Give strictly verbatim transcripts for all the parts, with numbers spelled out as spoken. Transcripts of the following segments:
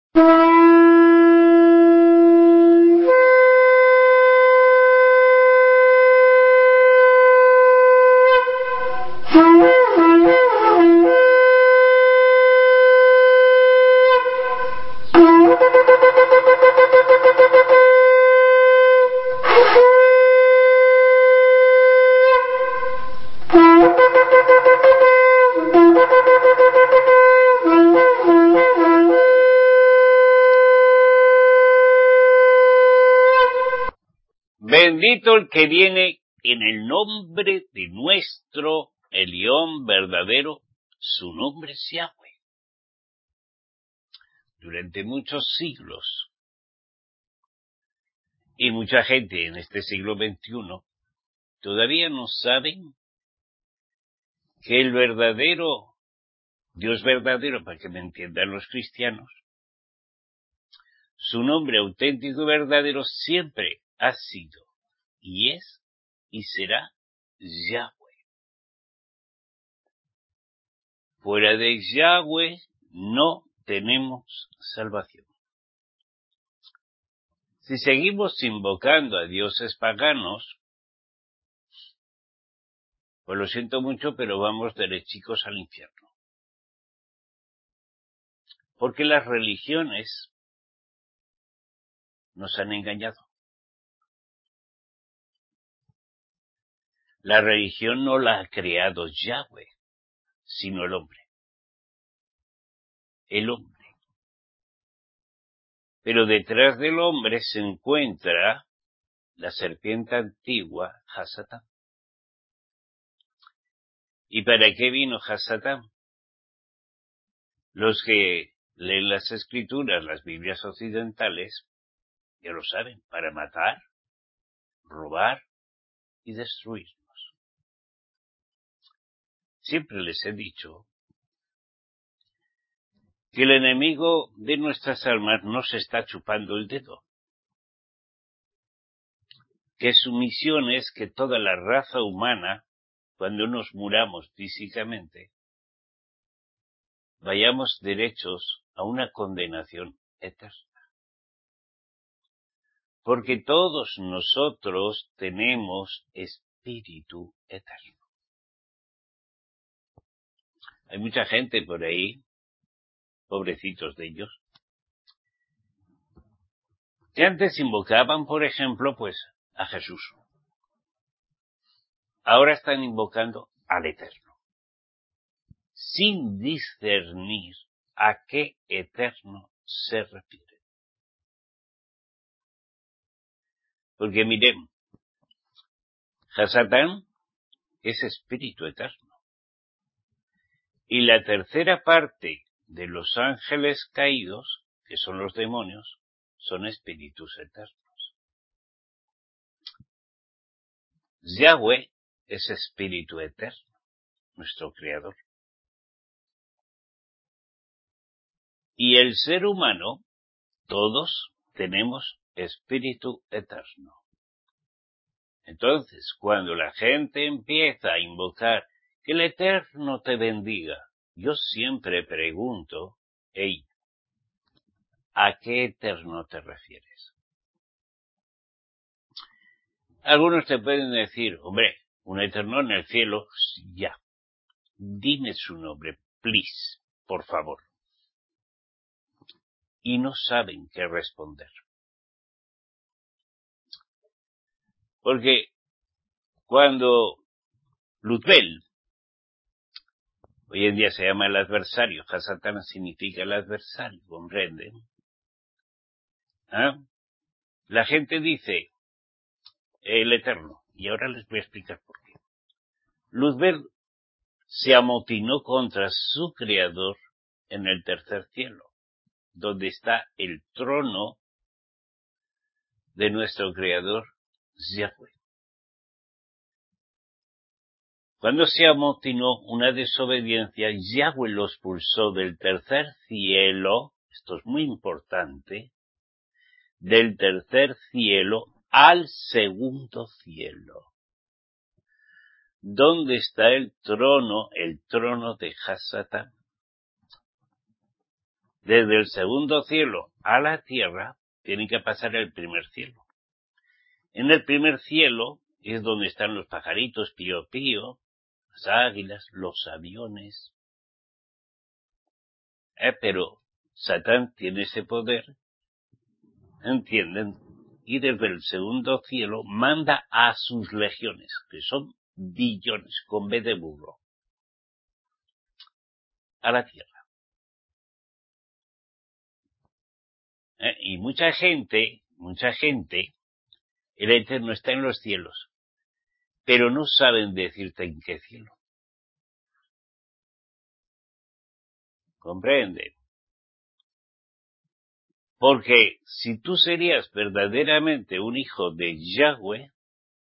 Bendito el que viene en el nombre de nuestro Elión verdadero, su nombre es Yahweh. Durante muchos siglos, y mucha gente en este siglo veintiuno, todavía no saben que el verdadero, Dios verdadero, para que me entiendan los cristianos, su nombre auténtico y verdadero siempre ha sido, y es, y será Yahweh. Fuera de Yahweh no tenemos salvación. Si seguimos invocando a dioses paganos, pues lo siento mucho, pero vamos derechicos al infierno. Porque las religiones nos han engañado. La religión no la ha creado Yahweh, sino el hombre. El hombre. Pero detrás del hombre se encuentra la serpiente antigua, Hasatán. ¿Y para qué vino Hasatán? Los que leen las escrituras, las Biblias occidentales, ya lo saben, para matar, robar y destruirnos. Siempre les he dicho que el enemigo de nuestras almas no se está chupando el dedo, que su misión es que toda la raza humana, cuando nos muramos físicamente, vayamos derechos a una condenación eterna. Porque todos nosotros tenemos espíritu eterno. Hay mucha gente por ahí, pobrecitos de ellos, que antes invocaban, por ejemplo, pues, a Jesús. Ahora están invocando al Eterno, sin discernir a qué Eterno se refiere. Porque miren, Hasatán es espíritu eterno. Y la tercera parte de los ángeles caídos, que son los demonios, son espíritus eternos. Yahweh es espíritu eterno, nuestro creador. Y el ser humano, todos tenemos espíritu eterno. Entonces, cuando la gente empieza a invocar que el Eterno te bendiga, yo siempre pregunto, hey, ¿a qué Eterno te refieres? Algunos te pueden decir, hombre, un Eterno en el cielo, ya. Dime su nombre, please, por favor. Y no saben qué responder. Porque cuando Luzbel, hoy en día se llama el adversario, Hasatán significa el adversario, ¿comprenden? ¿Ah? La gente dice, el Eterno, y ahora les voy a explicar por qué. Luzbel se amotinó contra su creador en el tercer cielo, donde está el trono de nuestro creador, Yahweh. Cuando se amotinó una desobediencia, Yahweh los expulsó del tercer cielo, esto es muy importante, del tercer cielo al segundo cielo. ¿Dónde está el trono, el trono de Hasatán? desde el segundo cielo a la tierra, tienen que pasar el primer cielo. En el primer cielo es donde están los pajaritos pío pío, las águilas, los aviones. Eh, pero Satán tiene ese poder, ¿entienden? Y desde el segundo cielo manda a sus legiones, que son billones, con B de burro, a la tierra. Eh, y mucha gente, mucha gente, el Eterno está en los cielos, pero no saben decirte en qué cielo. ¿Comprende? Porque si tú serías verdaderamente un hijo de Yahweh,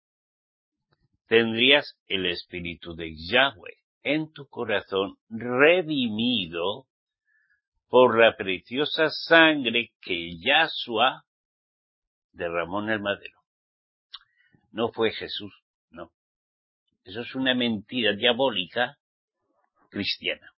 tendrías el espíritu de Yahweh en tu corazón, redimido por la preciosa sangre que Yahshua derramó en el madero. No fue Jesús, no. Eso es una mentira diabólica cristiana.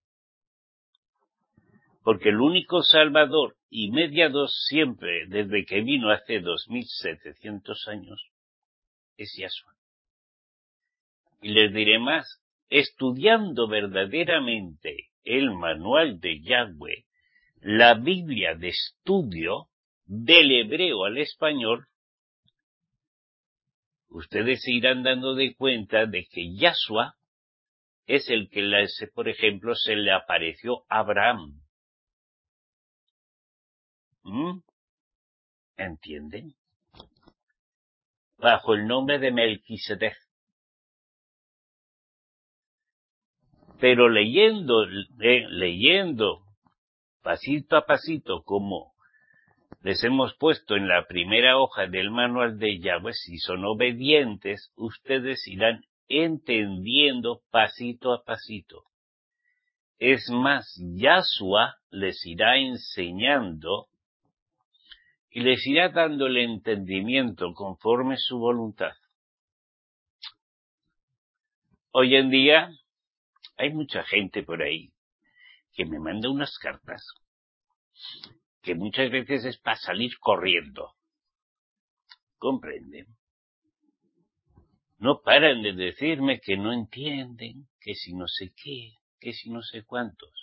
Porque el único Salvador y mediador siempre, desde que vino hace dos mil setecientos años, es Yahshua. Y les diré más, estudiando verdaderamente el manual de Yahweh, la Biblia de estudio, del hebreo al español, ustedes se irán dando de cuenta de que Yahshua es el que, por ejemplo, se le apareció a Abraham. ¿Mm? ¿Entienden? Bajo el nombre de Melquisedec. Pero leyendo, eh, leyendo, pasito a pasito, como les hemos puesto en la primera hoja del manual de Yahweh, si son obedientes, ustedes irán entendiendo pasito a pasito. Es más, Yahshua les irá enseñando y les irá dando el entendimiento conforme su voluntad. Hoy en día hay mucha gente por ahí que me manda unas cartas que muchas veces es para salir corriendo. ¿Comprenden? No paran de decirme que no entienden, que si no sé qué, que si no sé cuántos.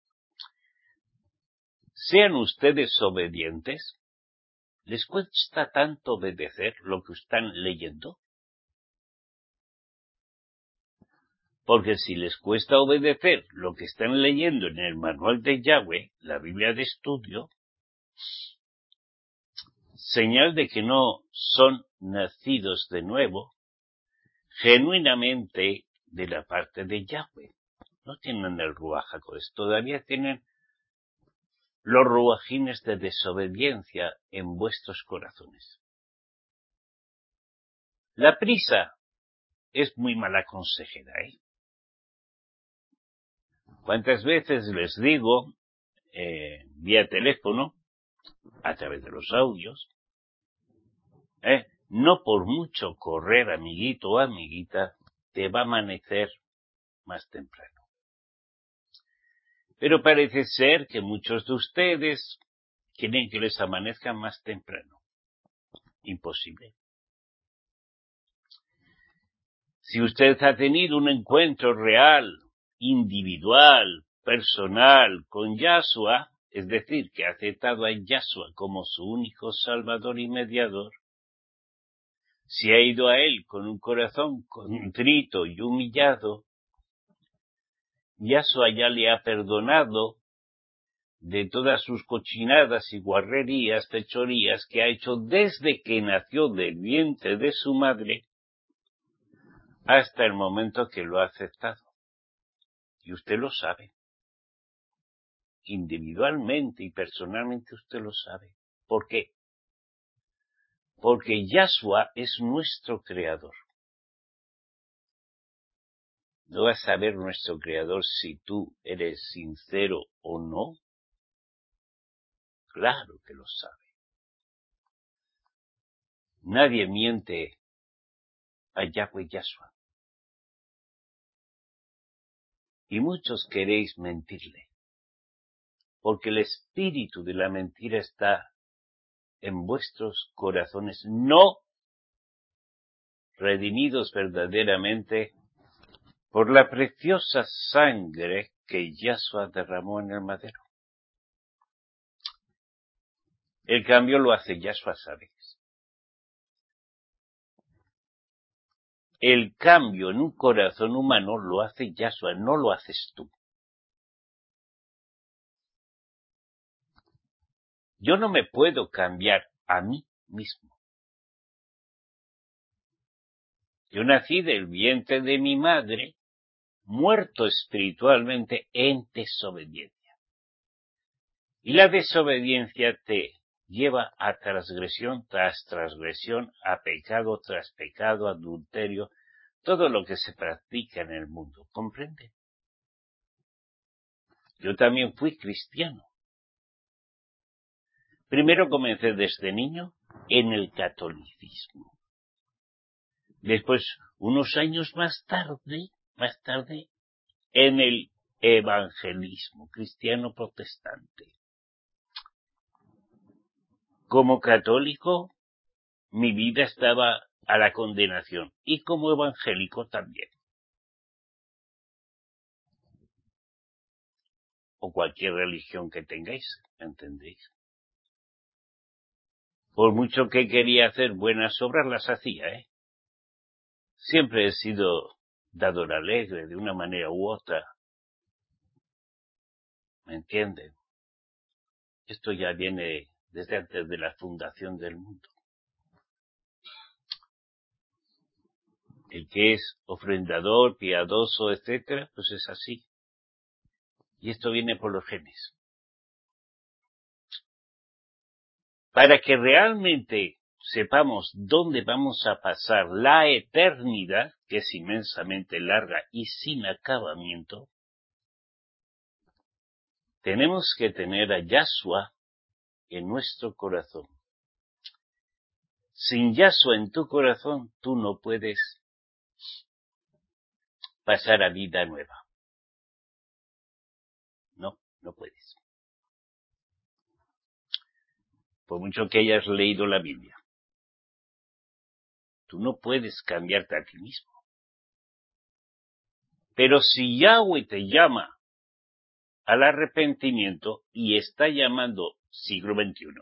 Sean ustedes obedientes. ¿Les cuesta tanto obedecer lo que están leyendo? Porque si les cuesta obedecer lo que están leyendo en el manual de Yahweh, la Biblia de estudio, señal de que no son nacidos de nuevo, genuinamente de la parte de Yahweh. No tienen el Ruach HaKodesh, todavía tienen los ruajines de desobediencia en vuestros corazones. La prisa es muy mala consejera, ¿eh? ¿Cuántas veces les digo, eh, vía teléfono, a través de los audios, eh, no por mucho correr, amiguito o amiguita, te va a amanecer más temprano? Pero parece ser que muchos de ustedes quieren que les amanezca más temprano. Imposible. Si usted ha tenido un encuentro real, individual, personal con Yahshua, es decir, que ha aceptado a Yahshua como su único Salvador y mediador, si ha ido a Él con un corazón contrito y humillado, Yahshua ya le ha perdonado de todas sus cochinadas y guarrerías, fechorías que ha hecho desde que nació del vientre de su madre hasta el momento que lo ha aceptado. Y usted lo sabe. Individualmente y personalmente usted lo sabe. ¿Por qué? Porque Yahshua es nuestro creador. ¿No vas a saber nuestro creador si tú eres sincero o no? Claro que lo sabe. Nadie miente a Yahweh Yahshua. Y muchos queréis mentirle. porque el espíritu de la mentira está en vuestros corazones, no redimidos verdaderamente por la preciosa sangre que Yahshua derramó en el madero. El cambio lo hace Yahshua, ¿sabes? El cambio en un corazón humano lo hace Yahshua, no lo haces tú. Yo no me puedo cambiar a mí mismo. Yo nací del vientre de mi madre, muerto espiritualmente en desobediencia. Y la desobediencia te lleva a transgresión tras transgresión, a pecado tras pecado, adulterio, todo lo que se practica en el mundo. ¿Comprende? Yo también fui cristiano. Primero comencé desde niño en el catolicismo. Después, unos años más tarde, más tarde, en el evangelismo cristiano protestante. Como católico, mi vida estaba a la condenación, y como evangélico también. O cualquier religión que tengáis, ¿entendéis? Por mucho que quería hacer buenas obras, las hacía, ¿eh? Siempre he sido dador alegre, de una manera u otra. ¿Me entienden? Esto ya viene desde antes de la fundación del mundo. El que es ofrendador, piadoso, etcétera, pues es así. Y esto viene por los genes. Para que realmente sepamos dónde vamos a pasar la eternidad, que es inmensamente larga y sin acabamiento, tenemos que tener a Yahshua en nuestro corazón. Sin Yahshua en tu corazón, tú no puedes pasar a vida nueva. No, no puedes. Por mucho que hayas leído la Biblia. Tú no puedes cambiarte a ti mismo. Pero si Yahweh te llama al arrepentimiento y está llamando siglo veintiuno,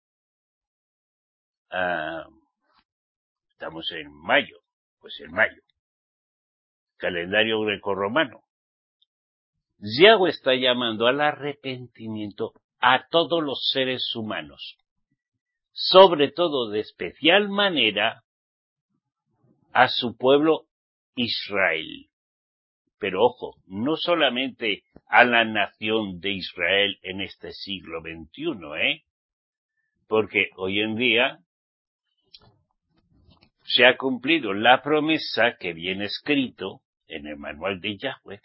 ah, estamos en mayo, pues en mayo, calendario grecorromano, Yahweh está llamando al arrepentimiento a todos los seres humanos, sobre todo de especial manera a su pueblo Israel. Pero ojo, no solamente a la nación de Israel en este siglo veintiuno, ¿eh? Porque hoy en día se ha cumplido la promesa que viene escrito en el manual de Yahweh.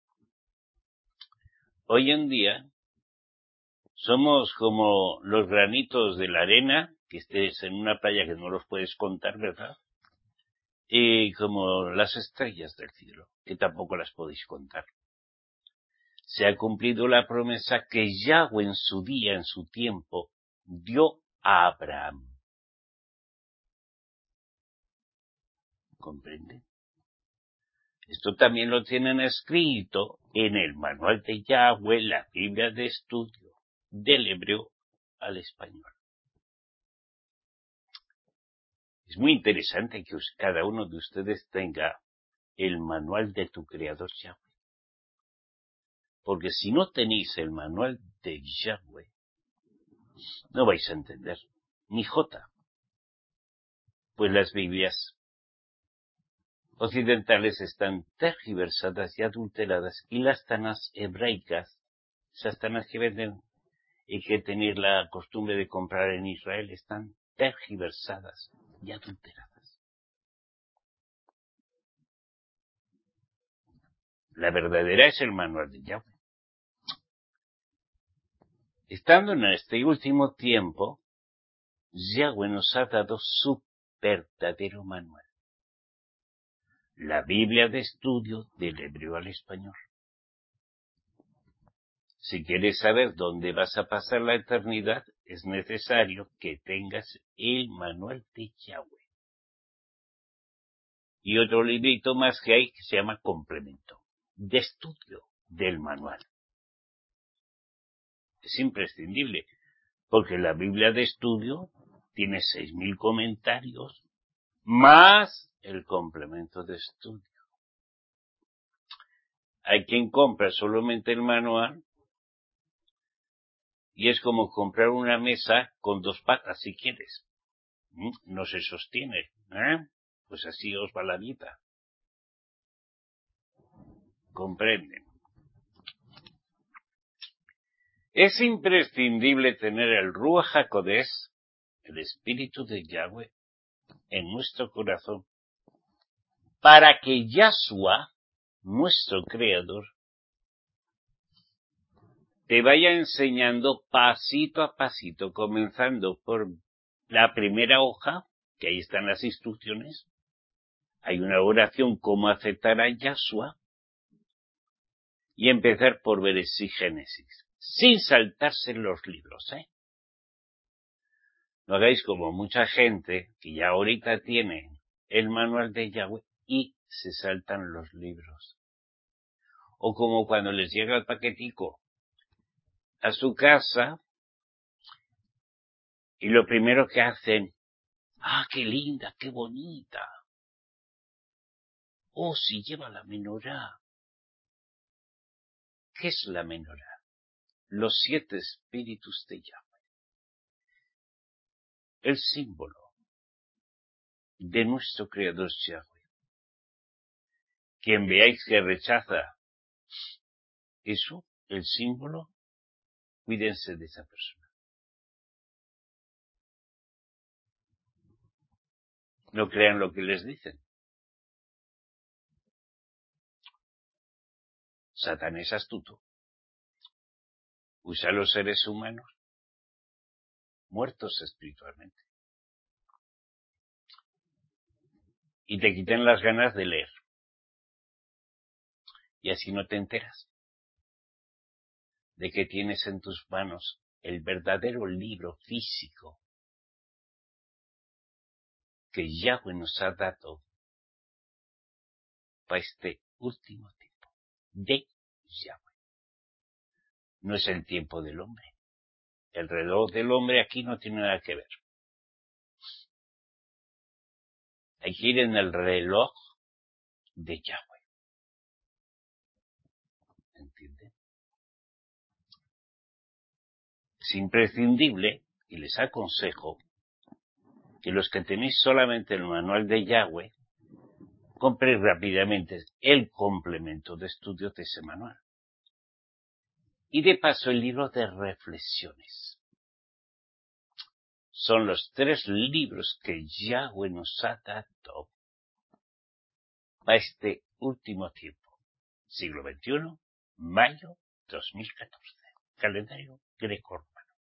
Hoy en día somos como los granitos de la arena, que estés en una playa que no los puedes contar, ¿verdad? Y como las estrellas del cielo, que tampoco las podéis contar. Se ha cumplido la promesa que Yahweh en su día, en su tiempo, dio a Abraham. ¿Comprende? Esto también lo tienen escrito en el manual de Yahweh, la Biblia de estudio, del hebreo al español. Es muy interesante que cada uno de ustedes tenga el manual de tu Creador Yahweh. Porque si no tenéis el manual de Yahweh, no vais a entender ni jota. Pues las Biblias occidentales están tergiversadas y adulteradas, y las tanas hebraicas, esas tanas que venden y que tenéis la costumbre de comprar en Israel, están tergiversadas y adulteradas. La verdadera es el manual de Yahweh. Estando en este último tiempo, Yahweh nos ha dado su verdadero manual. La Biblia de estudio del hebreo al español. Si quieres saber dónde vas a pasar la eternidad, es necesario que tengas el manual de Yahweh. Y otro librito más que hay que se llama complemento de estudio del manual. Es imprescindible, porque la Biblia de estudio tiene seis mil comentarios, más el complemento de estudio. Hay quien compra solamente el manual, y es como comprar una mesa con dos patas, si quieres. No se sostiene, ¿eh? Pues así os va la vida. Comprenden. Es imprescindible tener el Ruach HaKodesh, el Espíritu de Yahweh, en nuestro corazón, para que Yahshua, nuestro Creador, te vaya enseñando pasito a pasito, comenzando por la primera hoja, que ahí están las instrucciones. Hay una oración, cómo aceptar a Yahshua, y empezar por Bereshit Génesis, sin saltarse los libros, ¿eh? No hagáis como mucha gente que ya ahorita tiene el manual de Yahweh y se saltan los libros. O como cuando les llega el paquetico a su casa y lo primero que hacen, ¡ah, qué linda, qué bonita! ¡Oh, si lleva la menorá! ¿Qué es la menorá? Los siete espíritus de Yahweh. El símbolo de nuestro Creador Yahweh. Quien veáis que rechaza eso, el símbolo, cuídense de esa persona. No crean lo que les dicen. Satán es astuto. Usa a los seres humanos muertos espiritualmente. Y te quitan las ganas de leer. Y así no te enteras de que tienes en tus manos el verdadero libro físico que Yahweh nos ha dado para este último tiempo. De Yahweh. No es el tiempo del hombre. El reloj del hombre aquí no tiene nada que ver. Hay que ir en el reloj de Yahweh. ¿Entienden? Es imprescindible, y les aconsejo, que los que tenéis solamente el manual de Yahweh, compréis rápidamente el complemento de estudio de ese manual. Y de paso el libro de reflexiones. Son los tres libros que Yahweh nos ha dado para este último tiempo. Siglo veintiuno, mayo dos mil catorce. Calendario greco-romano.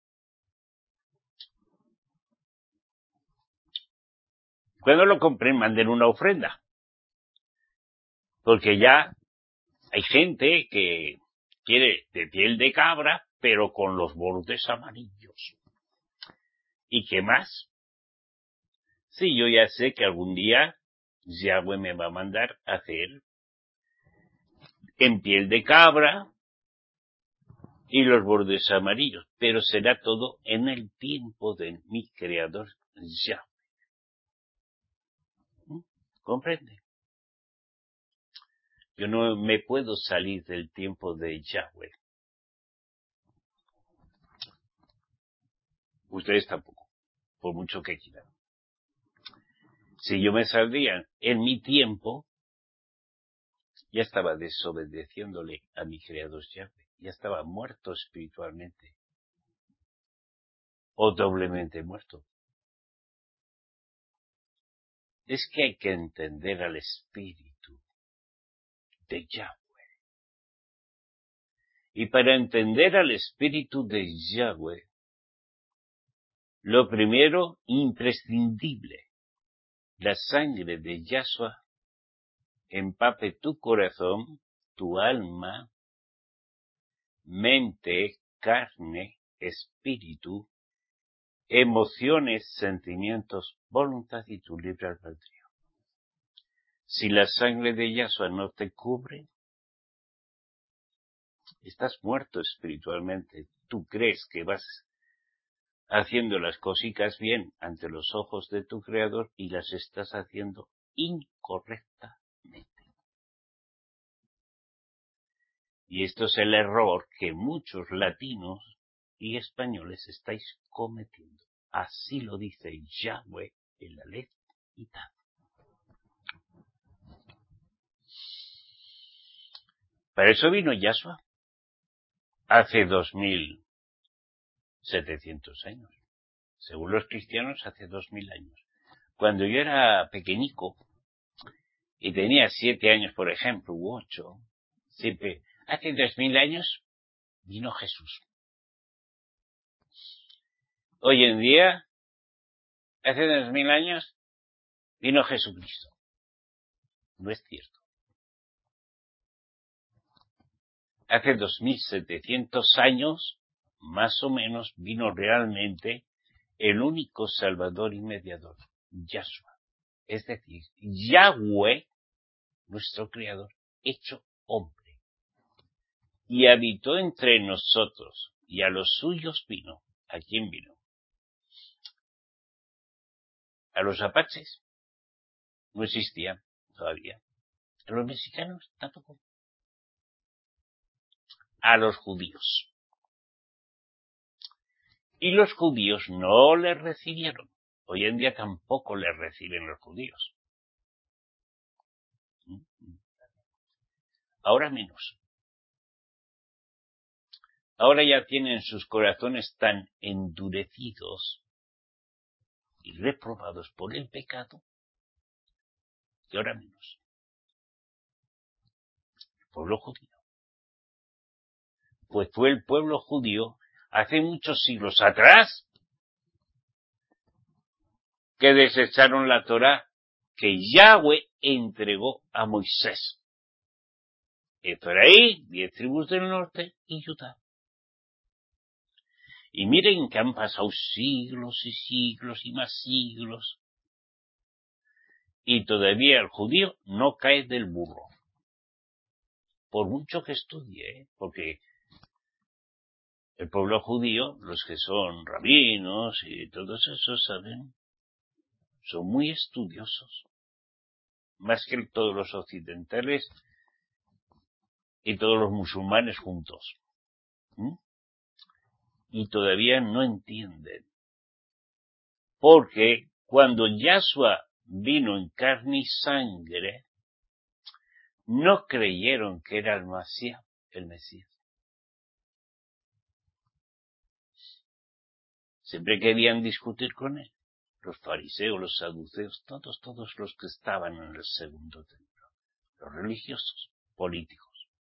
Cuando lo compren, manden una ofrenda. Porque ya hay gente que quiere de piel de cabra, pero con los bordes amarillos. ¿Y qué más? Sí, yo ya sé que algún día Yahweh me va a mandar a hacer en piel de cabra y los bordes amarillos, pero será todo en el tiempo de mi Creador Yahweh. ¿Mm? ¿Comprende? Yo no me puedo salir del tiempo de Yahweh. Ustedes tampoco, por mucho que quieran. Si yo me saldría en mi tiempo, ya estaba desobedeciéndole a mi Creador Yahweh, ya estaba muerto espiritualmente, o doblemente muerto. Es que hay que entender al Espíritu de Yahweh. Y para entender al Espíritu de Yahweh, lo primero, imprescindible, la sangre de Yahshua empape tu corazón, tu alma, mente, carne, espíritu, emociones, sentimientos, voluntad y tu libre albedrío. Si la sangre de Yahshua no te cubre, estás muerto espiritualmente. Tú crees que vas haciendo las cositas bien ante los ojos de tu Creador y las estás haciendo incorrectamente. Y esto es el error que muchos latinos y españoles estáis cometiendo. Así lo dice Yahweh en la ley y tal. Para eso vino Yahshua hace dos mil setecientos años. Según los cristianos, hace dos mil años. Cuando yo era pequeñico y tenía siete años, por ejemplo, u ocho, siempre, hace dos mil años vino Jesús. Hoy en día, hace dos mil años, vino Jesucristo. No es cierto. Hace dos mil setecientos años, más o menos, vino realmente el único Salvador y Mediador, Yahshua. Es decir, Yahweh, nuestro Creador, hecho hombre. Y habitó entre nosotros, y a los suyos vino. ¿A quién vino? A los apaches. No existían todavía. A los mexicanos tampoco. A los judíos. Y los judíos no le recibieron. Hoy en día tampoco le reciben los judíos. Ahora menos. Ahora ya tienen sus corazones tan endurecidos y reprobados por el pecado que ahora menos. El pueblo judío. Pues fue el pueblo judío hace muchos siglos atrás que desecharon la Torá que Yahweh entregó a Moisés. Efraín, diez tribus del norte y Judá. Y miren que han pasado siglos y siglos y más siglos. Y todavía el judío no cae del burro. Por mucho que estudie, ¿eh? Porque el pueblo judío, los que son rabinos y todos esos, ¿saben? Son muy estudiosos. Más que todos los occidentales y todos los musulmanes juntos. ¿Mm? Y todavía no entienden. Porque cuando Yahshua vino en carne y sangre, no creyeron que era el Mesías, el Mesías. Siempre querían discutir con él. Los fariseos, los saduceos, todos, todos los que estaban en el segundo templo. Los religiosos, políticos.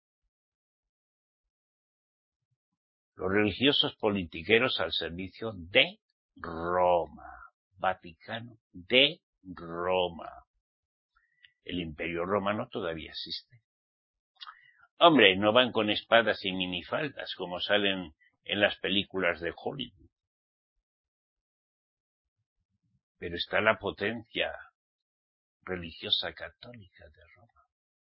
Los religiosos politiqueros al servicio de Roma. Vaticano de Roma. El Imperio Romano todavía existe. Hombre, no van con espadas y minifaldas como salen en las películas de Hollywood. Pero está la potencia religiosa católica de Roma.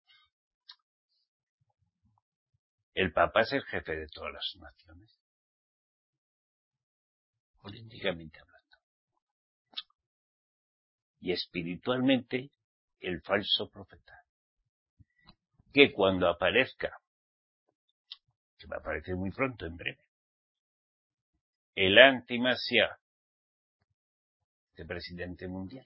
El Papa es el jefe de todas las naciones. Políticamente hablando. Y espiritualmente, el falso profeta. Que cuando aparezca, que va a aparecer muy pronto, en breve, el antimasía de presidente mundial,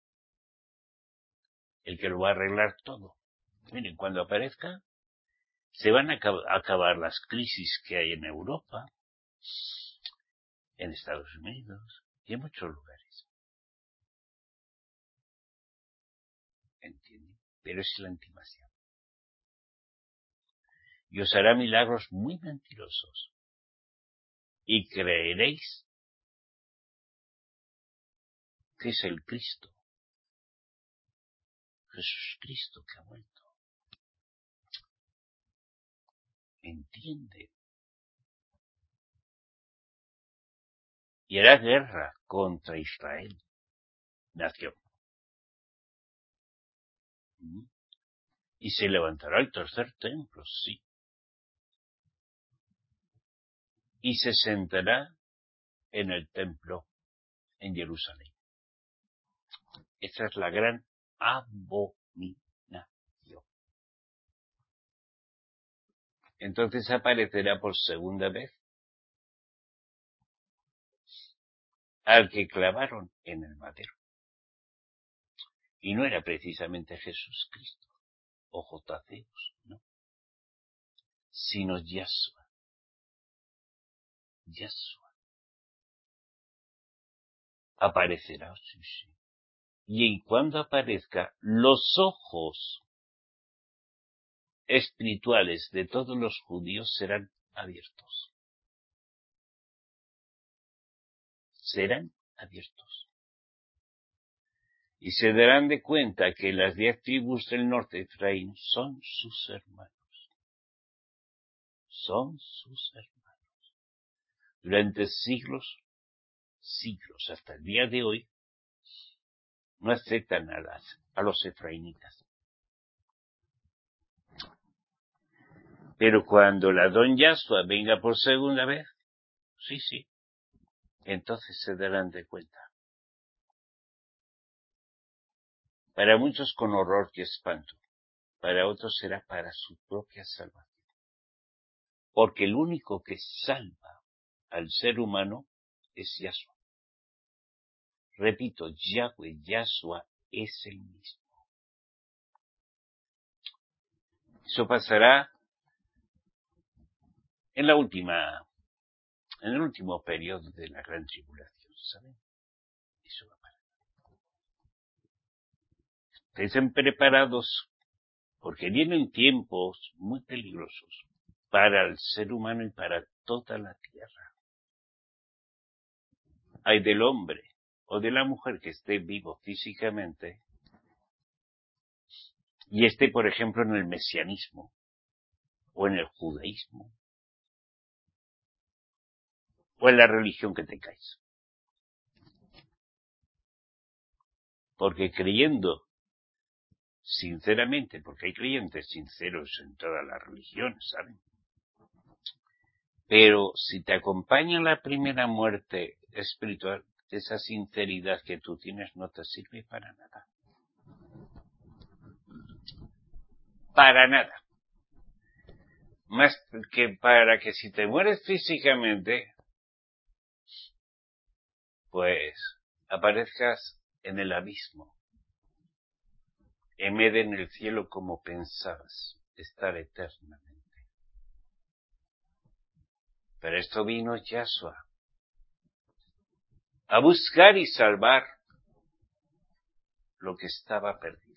el que lo va a arreglar todo. Miren, cuando aparezca, se van a acabar las crisis que hay en Europa, en Estados Unidos y en muchos lugares. ¿Entienden? Pero es el antimasía. Y os hará milagros muy mentirosos. Y creeréis que es el Cristo. Jesús Cristo que ha vuelto. Entiende y hará guerra contra Israel, nación. Y se levantará el tercer templo, sí. Y se sentará en el templo en Jerusalén. Esa es la gran abominación. Entonces aparecerá por segunda vez al que clavaron en el madero. Y no era precisamente Jesús Cristo o Jotaceus, no, sino Yahshua. Yahshua. Aparecerá, sí, sí. Y en cuando aparezca, los ojos espirituales de todos los judíos serán abiertos. Serán abiertos. Y se darán de cuenta que las diez tribus del norte de Efraín son sus hermanos. Son sus hermanos. Durante siglos, siglos, hasta el día de hoy, no aceptan a, las, a los efraínitas. Pero cuando la don Yahshua venga por segunda vez, sí, sí, entonces se darán de cuenta. Para muchos con horror y espanto, para otros será para su propia salvación. Porque el único que salva al ser humano es Yahshua. Repito, Yahweh, Yahshua es el mismo. Eso pasará en la última, en el último periodo de la gran tribulación, ¿saben? Eso va a parar. Estén preparados, porque vienen tiempos muy peligrosos para el ser humano y para toda la tierra. Hay del hombre o de la mujer que esté vivo físicamente y esté, por ejemplo, en el mesianismo o en el judaísmo o en la religión que tengáis. Porque creyendo sinceramente, porque hay creyentes sinceros en todas las religiones, ¿saben? Pero si te acompaña la primera muerte espiritual, esa sinceridad que tú tienes no te sirve para nada. Para nada. Más que para que si te mueres físicamente, pues aparezcas en el abismo, en vez de en el cielo como pensabas estar eternamente. Pero esto vino Yahshua a buscar y salvar lo que estaba perdido.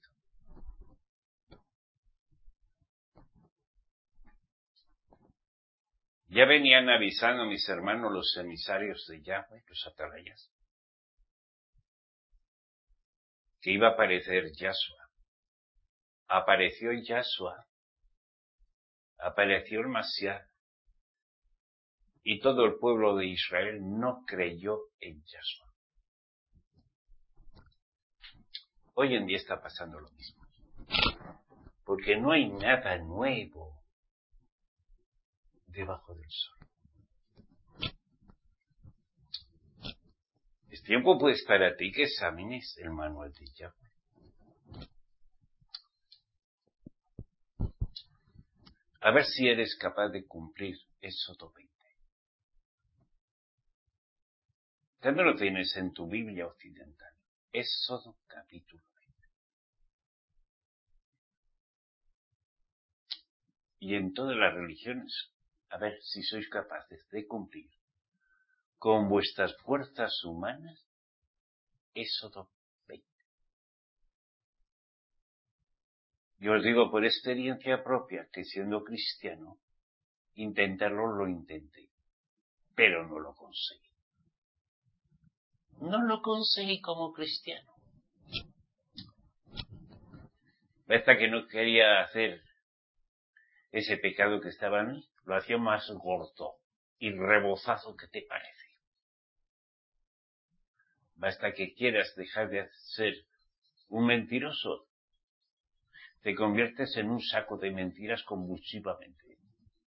Ya venían avisando mis hermanos los emisarios de Yahweh, los atalayas, que iba a aparecer Yahshua. Apareció Yahshua, apareció el Mashiach, y todo el pueblo de Israel no creyó en Yahshua. Hoy en día está pasando lo mismo, porque no hay nada nuevo debajo del sol. Es tiempo pues para ti que examines el manual de Yahweh. A ver si eres capaz de cumplir Éxodo veinte. ¿Dónde lo tienes en tu Biblia occidental? Éxodo capítulo veinte. Y en todas las religiones, a ver si sois capaces de cumplir con vuestras fuerzas humanas Éxodo veinte. Yo os digo por experiencia propia que siendo cristiano, intentarlo lo intenté, pero no lo conseguí. No lo conseguí como cristiano. Hasta que no quería hacer ese pecado que estaba en mí, lo hacía más gordo y rebozado que te parece. Basta que quieras dejar de ser un mentiroso, te conviertes en un saco de mentiras convulsivamente.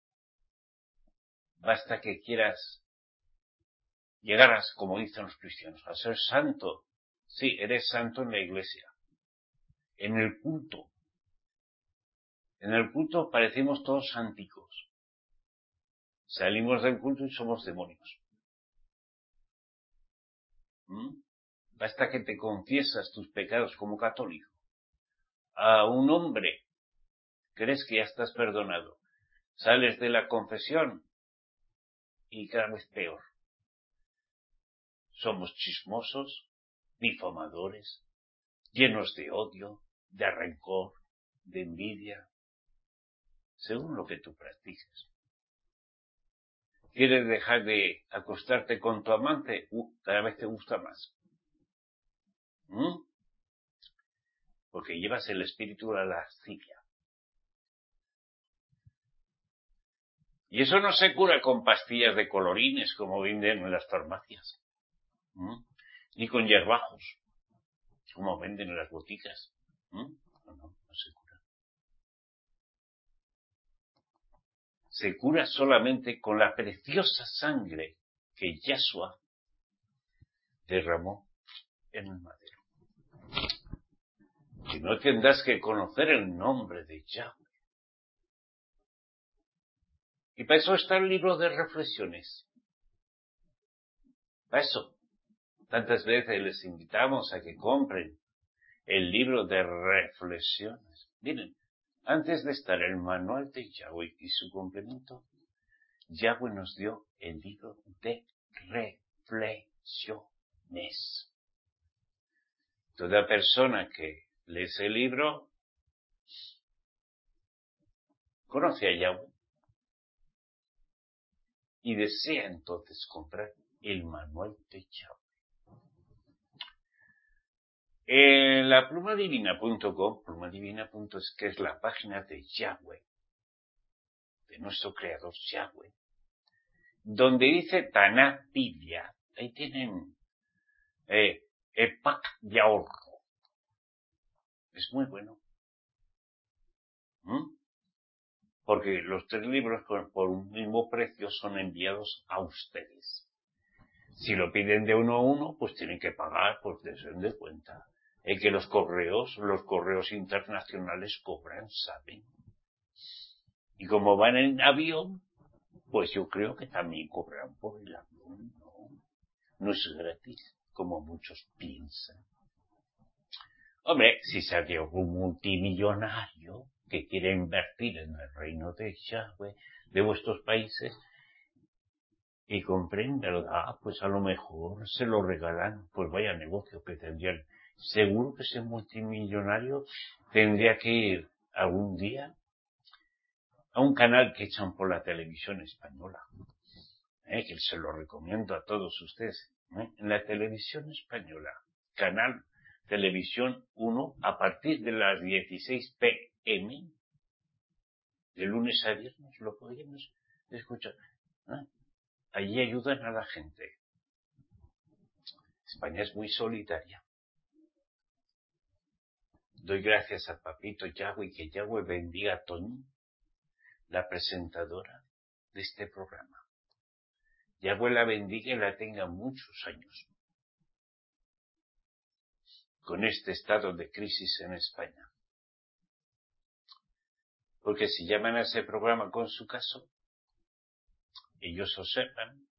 Basta que quieras llegar a, como dicen los cristianos, a ser santo. Sí, eres santo en la iglesia. En el culto. En el culto parecemos todos santicos. Salimos del culto y somos demonios. ¿Mm? Basta que te confiesas tus pecados como católico. A un hombre, crees que ya estás perdonado. Sales de la confesión y cada vez peor. Somos chismosos, difamadores, llenos de odio, de rencor, de envidia, según lo que tú practiques. ¿Quieres dejar de acostarte con tu amante? Uh, cada vez te gusta más. ¿Mm? Porque llevas el espíritu a la lascivia. Y eso no se cura con pastillas de colorines como venden en las farmacias. ¿Mm? Ni con hierbajos, como venden en las boticas. ¿Mm? No, no, no se cura. Se cura solamente con la preciosa sangre que Yahshua derramó en el madero. Que no tendrás que conocer el nombre de Yahweh. Y para eso está el libro de reflexiones. Para eso. Tantas veces les invitamos a que compren el libro de reflexiones. Miren, antes de estar el manual de Yahweh y su complemento, Yahweh nos dio el libro de reflexiones. Toda persona que lee ese libro conoce a Yahweh y desea entonces comprar el manual de Yahweh. En la plumadivina punto com, plumadivina punto es que es la página de Yahweh, de nuestro creador Yahweh, donde dice Taná Biblia, ahí tienen eh, el pack de ahorro. Es muy bueno. ¿Mm? Porque los tres libros por, por un mismo precio son enviados a ustedes. Si lo piden de uno a uno, pues tienen que pagar por desde de cuenta. Es que los correos, los correos internacionales cobran, ¿saben? Y como van en avión, pues yo creo que también cobran por el avión, ¿no? No es gratis, como muchos piensan. Hombre, si se hace algún multimillonario que quiere invertir en el reino de Yahweh, de vuestros países, y compren, ¿verdad? Pues a lo mejor se lo regalan, pues vaya negocio que tendrían. Seguro que ese multimillonario tendría que ir algún día a un canal que echan por la televisión española, ¿eh? Que se lo recomiendo a todos ustedes, ¿eh? En la televisión española, canal Televisión uno, a partir de las dieciséis pm, de lunes a viernes, lo podríamos escuchar, ¿eh? Allí ayudan a la gente. España es muy solidaria. Doy gracias a Papito Yahweh, que Yahweh bendiga a Toñi, la presentadora de este programa. Yahweh la bendiga y la tenga muchos años con este estado de crisis en España. Porque si llaman a ese programa con su caso, ellos observan,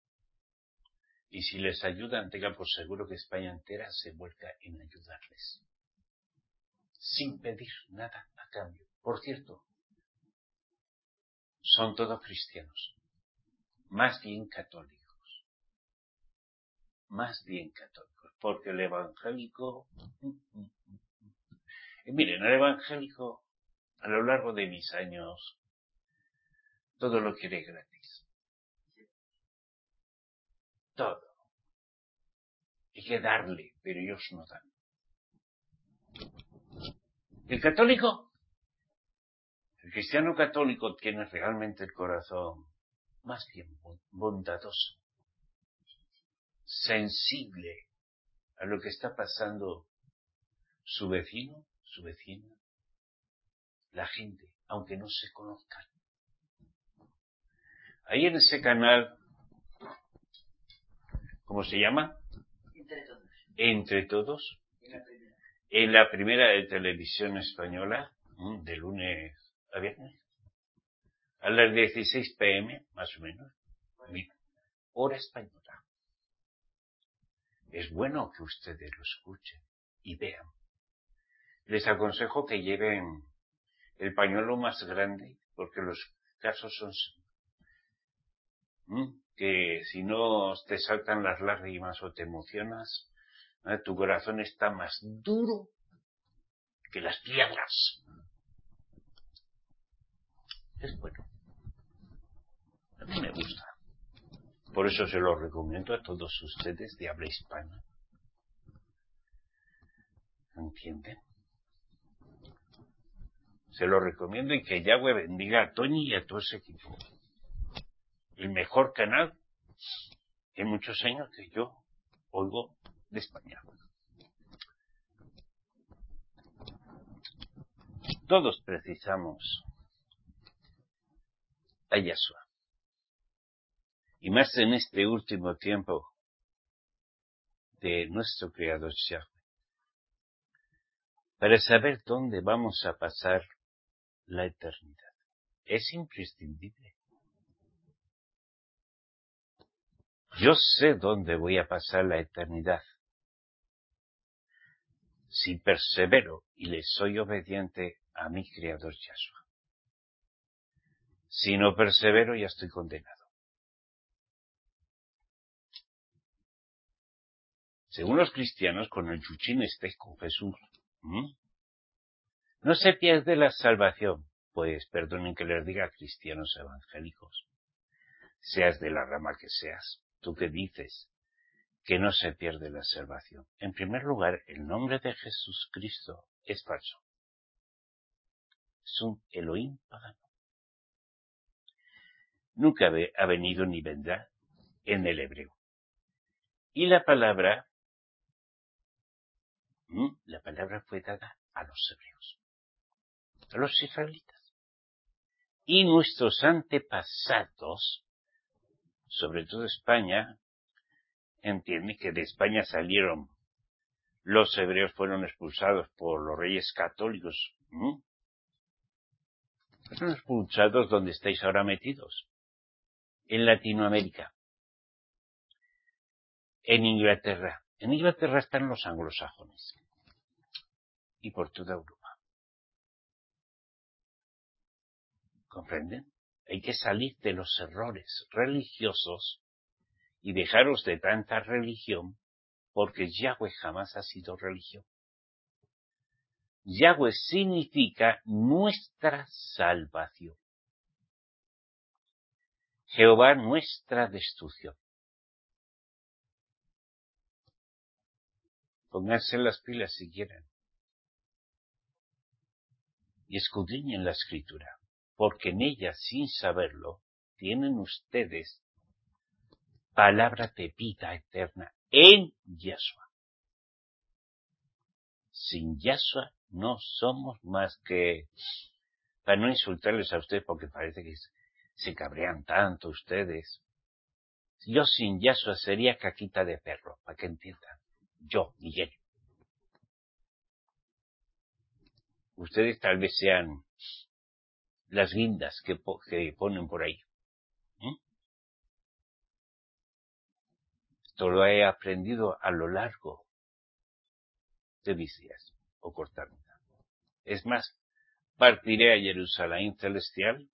y si les ayudan, tengan por seguro que España entera se vuelca en ayudarles, sin pedir nada a cambio. Por cierto, son todos cristianos, más bien católicos, más bien católicos, porque el evangélico, y miren, el evangélico, a lo largo de mis años, todo lo quiere gratis, todo, hay que darle, pero ellos no dan. El católico, el cristiano católico tiene realmente el corazón más bien bondadoso, sensible, a lo que está pasando su vecino, su vecina, la gente, aunque no se conozcan. Ahí en ese canal, ¿cómo se llama? Entre todos. Entre Todos. En la primera. En la primera de televisión española, de lunes a viernes, a las dieciséis pm, más o menos, hora española. Es bueno que ustedes lo escuchen y vean. Les aconsejo que lleven el pañuelo más grande, porque los casos son ¿Mm? que si no te saltan las lágrimas o te emocionas, ¿eh? Tu corazón está más duro que las piedras. Es bueno. A mí me gusta. Por eso se lo recomiendo a todos ustedes de habla hispana. ¿Entienden? Se lo recomiendo y que Yahweh bendiga a Toñi y a todo ese equipo. El mejor canal en muchos años que yo oigo de España. Todos precisamos a Yahshua. Y más en este último tiempo de nuestro Creador Yahweh. Para saber dónde vamos a pasar la eternidad. Es imprescindible. Yo sé dónde voy a pasar la eternidad. Si persevero y le soy obediente a mi Creador Yahshua. Si no persevero, ya estoy condenado. Según los cristianos, con el chuchín estáis con Jesús. ¿Mm? No se pierde la salvación. Pues perdonen que les diga, cristianos evangélicos. Seas de la rama que seas. ¿Tú qué dices? Que no se pierde la salvación. En primer lugar, el nombre de Jesucristo es falso. Es un Elohim pagano. Nunca ha venido ni vendrá en el hebreo. Y la palabra, la palabra fue dada a los hebreos, a los israelitas. Y nuestros antepasados, sobre todo España, entiende que de España salieron, los hebreos fueron expulsados por los reyes católicos. ¿Mm? Fueron expulsados donde estáis ahora metidos, en Latinoamérica, en Inglaterra. En Inglaterra están los anglosajones y por toda Europa. ¿Comprenden? Hay que salir de los errores religiosos y dejaros de tanta religión, porque Yahweh jamás ha sido religión. Yahweh significa nuestra salvación. Jehová nuestra destrucción. Pónganse las pilas si quieren. Y escudriñen la escritura, porque en ella, sin saberlo, tienen ustedes palabra de vida eterna en Yahshua. Sin Yahshua no somos más que, para no insultarles a ustedes porque parece que se cabrean tanto ustedes. Yo sin Yahshua sería caquita de perro, para que entiendan. Yo, Miguel. Ustedes tal vez sean las guindas que, que ponen por ahí. ¿Mm? Esto lo he aprendido a lo largo de mis días, o cortar vida. Es más, partiré a Jerusalén celestial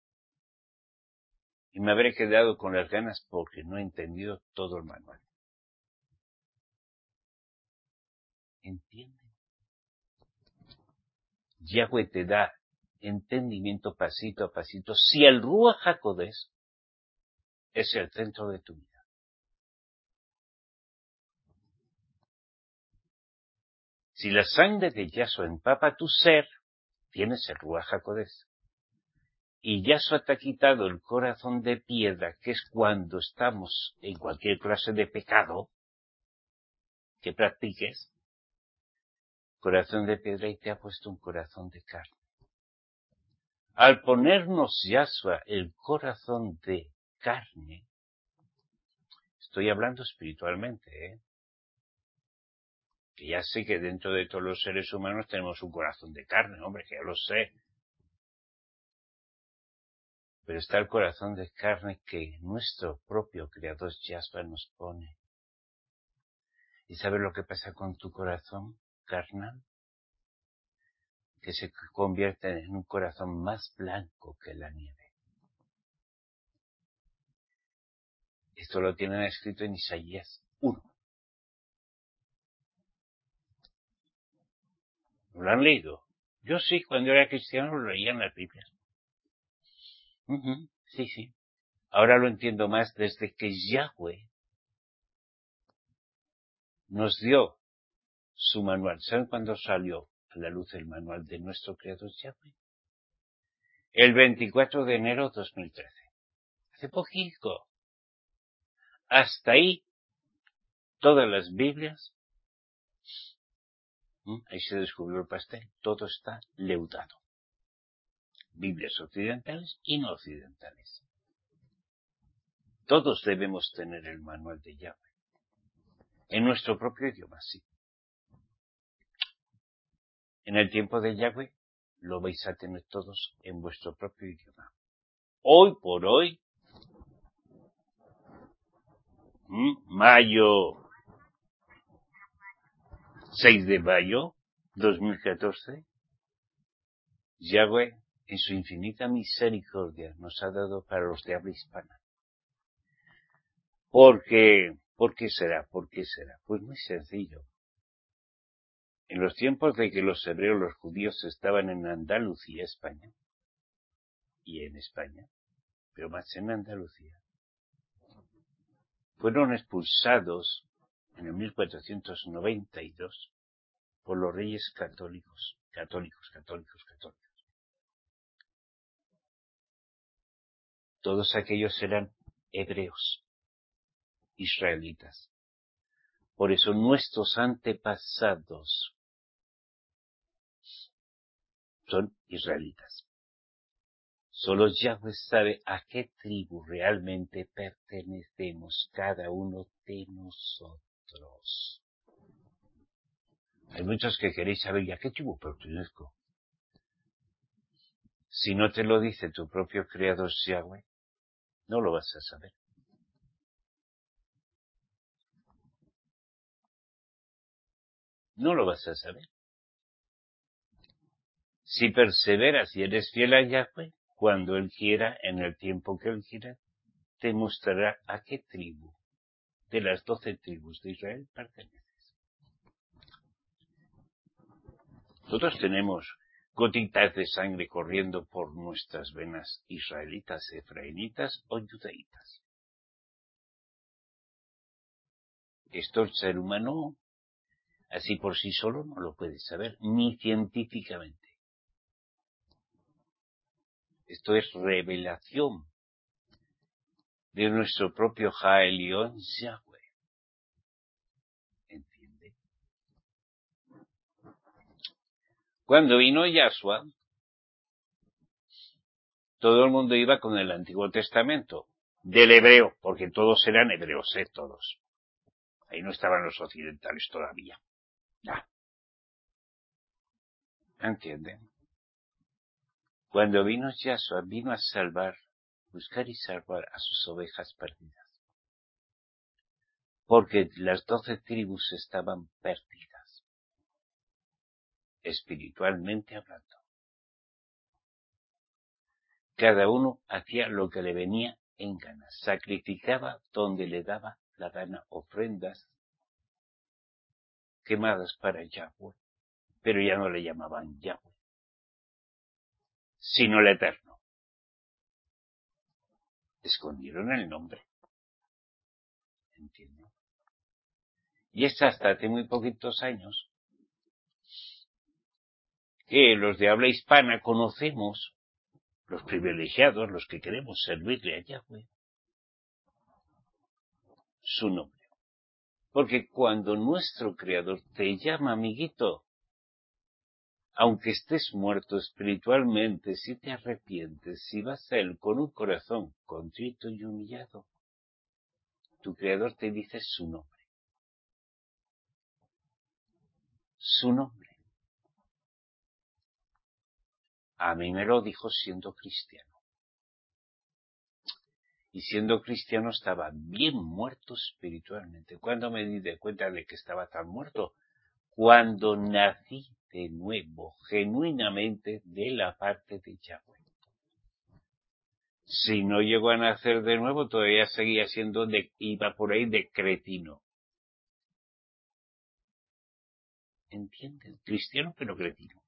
y me habré quedado con las ganas porque no he entendido todo el manual. ¿Entienden? Yahweh te da entendimiento pasito a pasito si el Ruach HaKodesh es el centro de tu vida. Si la sangre de Yahshua empapa tu ser, tienes el Ruach HaKodesh. Y Yahshua te ha quitado el corazón de piedra, que es cuando estamos en cualquier clase de pecado, que practiques, corazón de piedra, y te ha puesto un corazón de carne. Al ponernos Yahshua el corazón de carne, estoy hablando espiritualmente, ¿eh? Que ya sé que dentro de todos los seres humanos tenemos un corazón de carne, hombre, que ya lo sé. Pero está el corazón de carne que nuestro propio Creador Yahshua nos pone. ¿Y sabes lo que pasa con tu corazón carnal? Que se convierte en un corazón más blanco que la nieve. Esto lo tienen escrito en Isaías uno. ¿Lo han leído? Yo sí, cuando era cristiano lo leía en las Biblias. Uh-huh, sí, sí. Ahora lo entiendo más desde que Yahweh nos dio su manual. ¿Saben cuándo salió a la luz el manual de nuestro Creador Yahweh? El veinticuatro de enero de dos mil trece. Hace poquito. Hasta ahí, todas las Biblias, ¿Mm? ahí se descubrió el pastel, todo está leudado. Biblias occidentales y no occidentales. Todos debemos tener el manual de Yahweh. En nuestro propio idioma, sí. En el tiempo de Yahweh, lo vais a tener todos en vuestro propio idioma. Hoy por hoy, ¿Mm? mayo, seis de mayo, dos mil catorce, Yahweh, en su infinita misericordia, nos ha dado para los de habla hispana. Porque, ¿por qué será? ¿Por qué será? Pues muy sencillo. En los tiempos de que los hebreos, los judíos, estaban en Andalucía, España, y en España, pero más en Andalucía, fueron expulsados en el mil cuatrocientos noventa y dos por los reyes católicos, católicos, católicos, católicos. Todos aquellos eran hebreos, israelitas. Por eso nuestros antepasados son israelitas. Solo Yahweh sabe a qué tribu realmente pertenecemos cada uno de nosotros. Hay muchos que queréis saber, ¿y a qué tribu pertenezco? Si no te lo dice tu propio Creador Yahweh, no lo vas a saber. No lo vas a saber. Si perseveras y eres fiel a Yahweh, cuando Él quiera, en el tiempo que Él quiera, te mostrará a qué tribu de las doce tribus de Israel perteneces. Nosotros tenemos gotitas de sangre corriendo por nuestras venas, israelitas, efraínitas o judaitas. Esto el ser humano, así por sí solo, no lo puede saber, ni científicamente. Esto es revelación de nuestro propio Jaelión Yahweh. ¿Entiende? Cuando vino Yahshua, todo el mundo iba con el Antiguo Testamento, del hebreo, porque todos eran hebreos, ¿eh? Todos. Ahí no estaban los occidentales todavía. Ya. ¿Entienden? Cuando vino Yahshua, vino a salvar, buscar y salvar a sus ovejas perdidas. Porque las doce tribus estaban perdidas, espiritualmente hablando. Cada uno hacía lo que le venía en gana, sacrificaba donde le daba la gana ofrendas quemadas para Yahweh, pero ya no le llamaban Yahweh, sino el Eterno. Escondieron el nombre. ¿Entienden? Y es hasta hace muy poquitos años que los de habla hispana conocemos, los privilegiados, los que queremos servirle a Yahweh, su nombre. Porque cuando nuestro Creador te llama, amiguito, aunque estés muerto espiritualmente, si te arrepientes, si vas a Él con un corazón contrito y humillado, tu Creador te dice su nombre. Su nombre. A mí me lo dijo siendo cristiano. Y siendo cristiano estaba bien muerto espiritualmente. ¿Cuándo me di de cuenta de que estaba tan muerto? Cuando nací de nuevo, genuinamente, de la parte de Yahweh. Si no llegó a nacer de nuevo, todavía seguía siendo, de, iba por ahí de cretino. ¿Entienden? Cristiano pero cretino.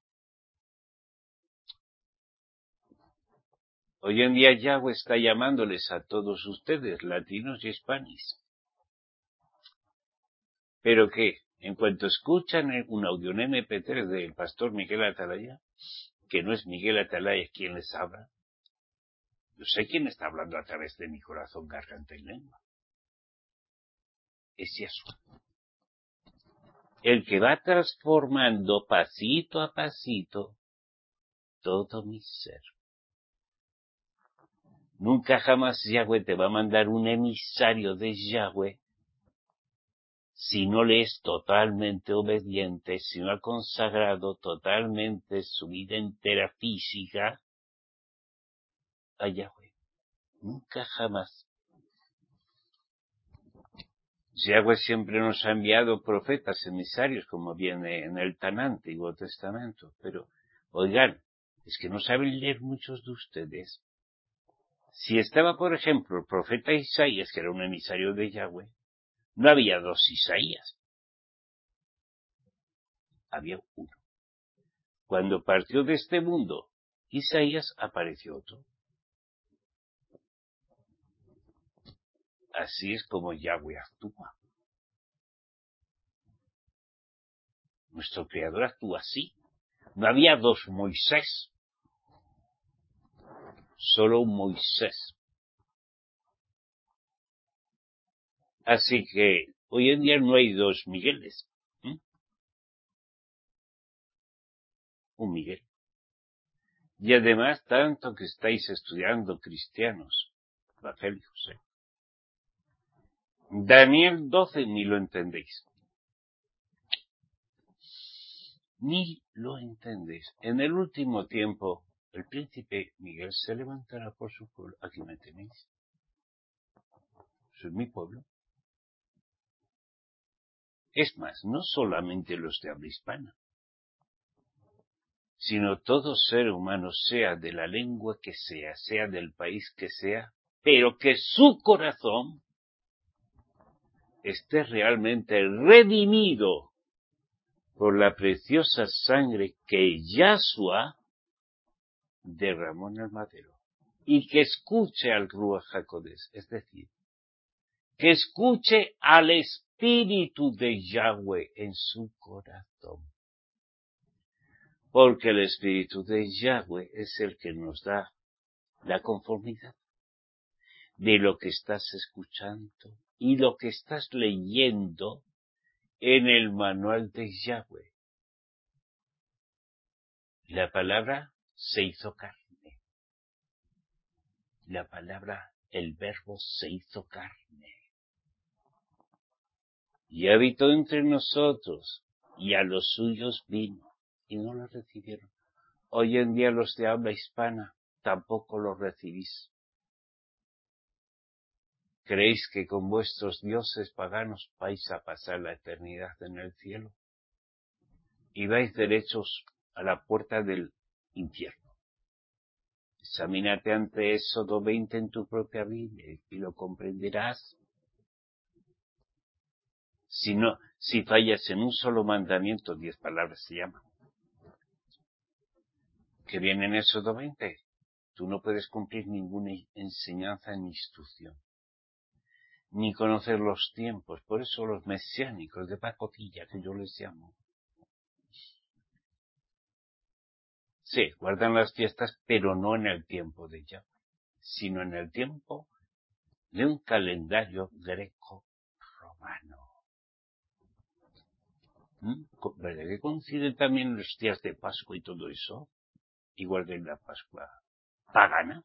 Hoy en día Yahweh está llamándoles a todos ustedes, latinos y hispanis. ¿Pero qué? En cuanto escuchan un audio en eme pe tres del pastor Miguel Atalaya, que no es Miguel Atalaya quien les habla, yo sé quién está hablando a través de mi corazón, garganta y lengua. Es Yahshua. El que va transformando pasito a pasito todo mi ser. Nunca jamás Yahweh te va a mandar un emisario de Yahweh si no le es totalmente obediente, si no ha consagrado totalmente su vida entera física a Yahweh. Nunca jamás. Yahweh siempre nos ha enviado profetas, emisarios, como viene en el tan Antiguo Testamento. Pero, oigan, es que no saben leer muchos de ustedes. Si estaba, por ejemplo, el profeta Isaías, que era un emisario de Yahweh, no había dos Isaías. Había uno. Cuando partió de este mundo, Isaías, apareció otro. Así es como Yahweh actúa. Nuestro Creador actúa así. No había dos Moisés, solo un Moisés. Así que hoy en día no hay dos Migueles. ¿eh? Un Miguel. Y además, tanto que estáis estudiando cristianos, Rafael y José. Daniel doce ni lo entendéis. Ni lo entendéis. En el último tiempo, el príncipe Miguel se levantará por su pueblo. Aquí me tenéis. Soy mi pueblo. Es más, no solamente los de habla hispana, sino todo ser humano, sea de la lengua que sea, sea del país que sea, pero que su corazón esté realmente redimido por la preciosa sangre que Yahshua derramó en el madero, y que escuche al Ruach HaKodesh, es decir, que escuche al Espíritu de Yahweh en su corazón. Porque el Espíritu de Yahweh es el que nos da la conformidad de lo que estás escuchando y lo que estás leyendo en el manual de Yahweh. La palabra se hizo carne. La palabra, el verbo se hizo carne. Y habitó entre nosotros, y a los suyos vino, y no lo recibieron. Hoy en día los de habla hispana tampoco lo recibís. ¿Creéis que con vuestros dioses paganos vais a pasar la eternidad en el cielo? Y vais derechos a la puerta del infierno. Examínate ante Éxodo veinte en tu propia Biblia y lo comprenderás. Si no, si fallas en un solo mandamiento, diez palabras se llaman, que viene en Éxodo veinte, tú no puedes cumplir ninguna enseñanza ni instrucción, ni conocer los tiempos. Por eso los mesiánicos de pacotilla, que yo les llamo, sí, guardan las fiestas, pero no en el tiempo de Yahweh, sino en el tiempo de un calendario greco-romano. ¿Mm? ¿Verdad que coinciden también los días de Pascua y todo eso? Igual que en la Pascua pagana.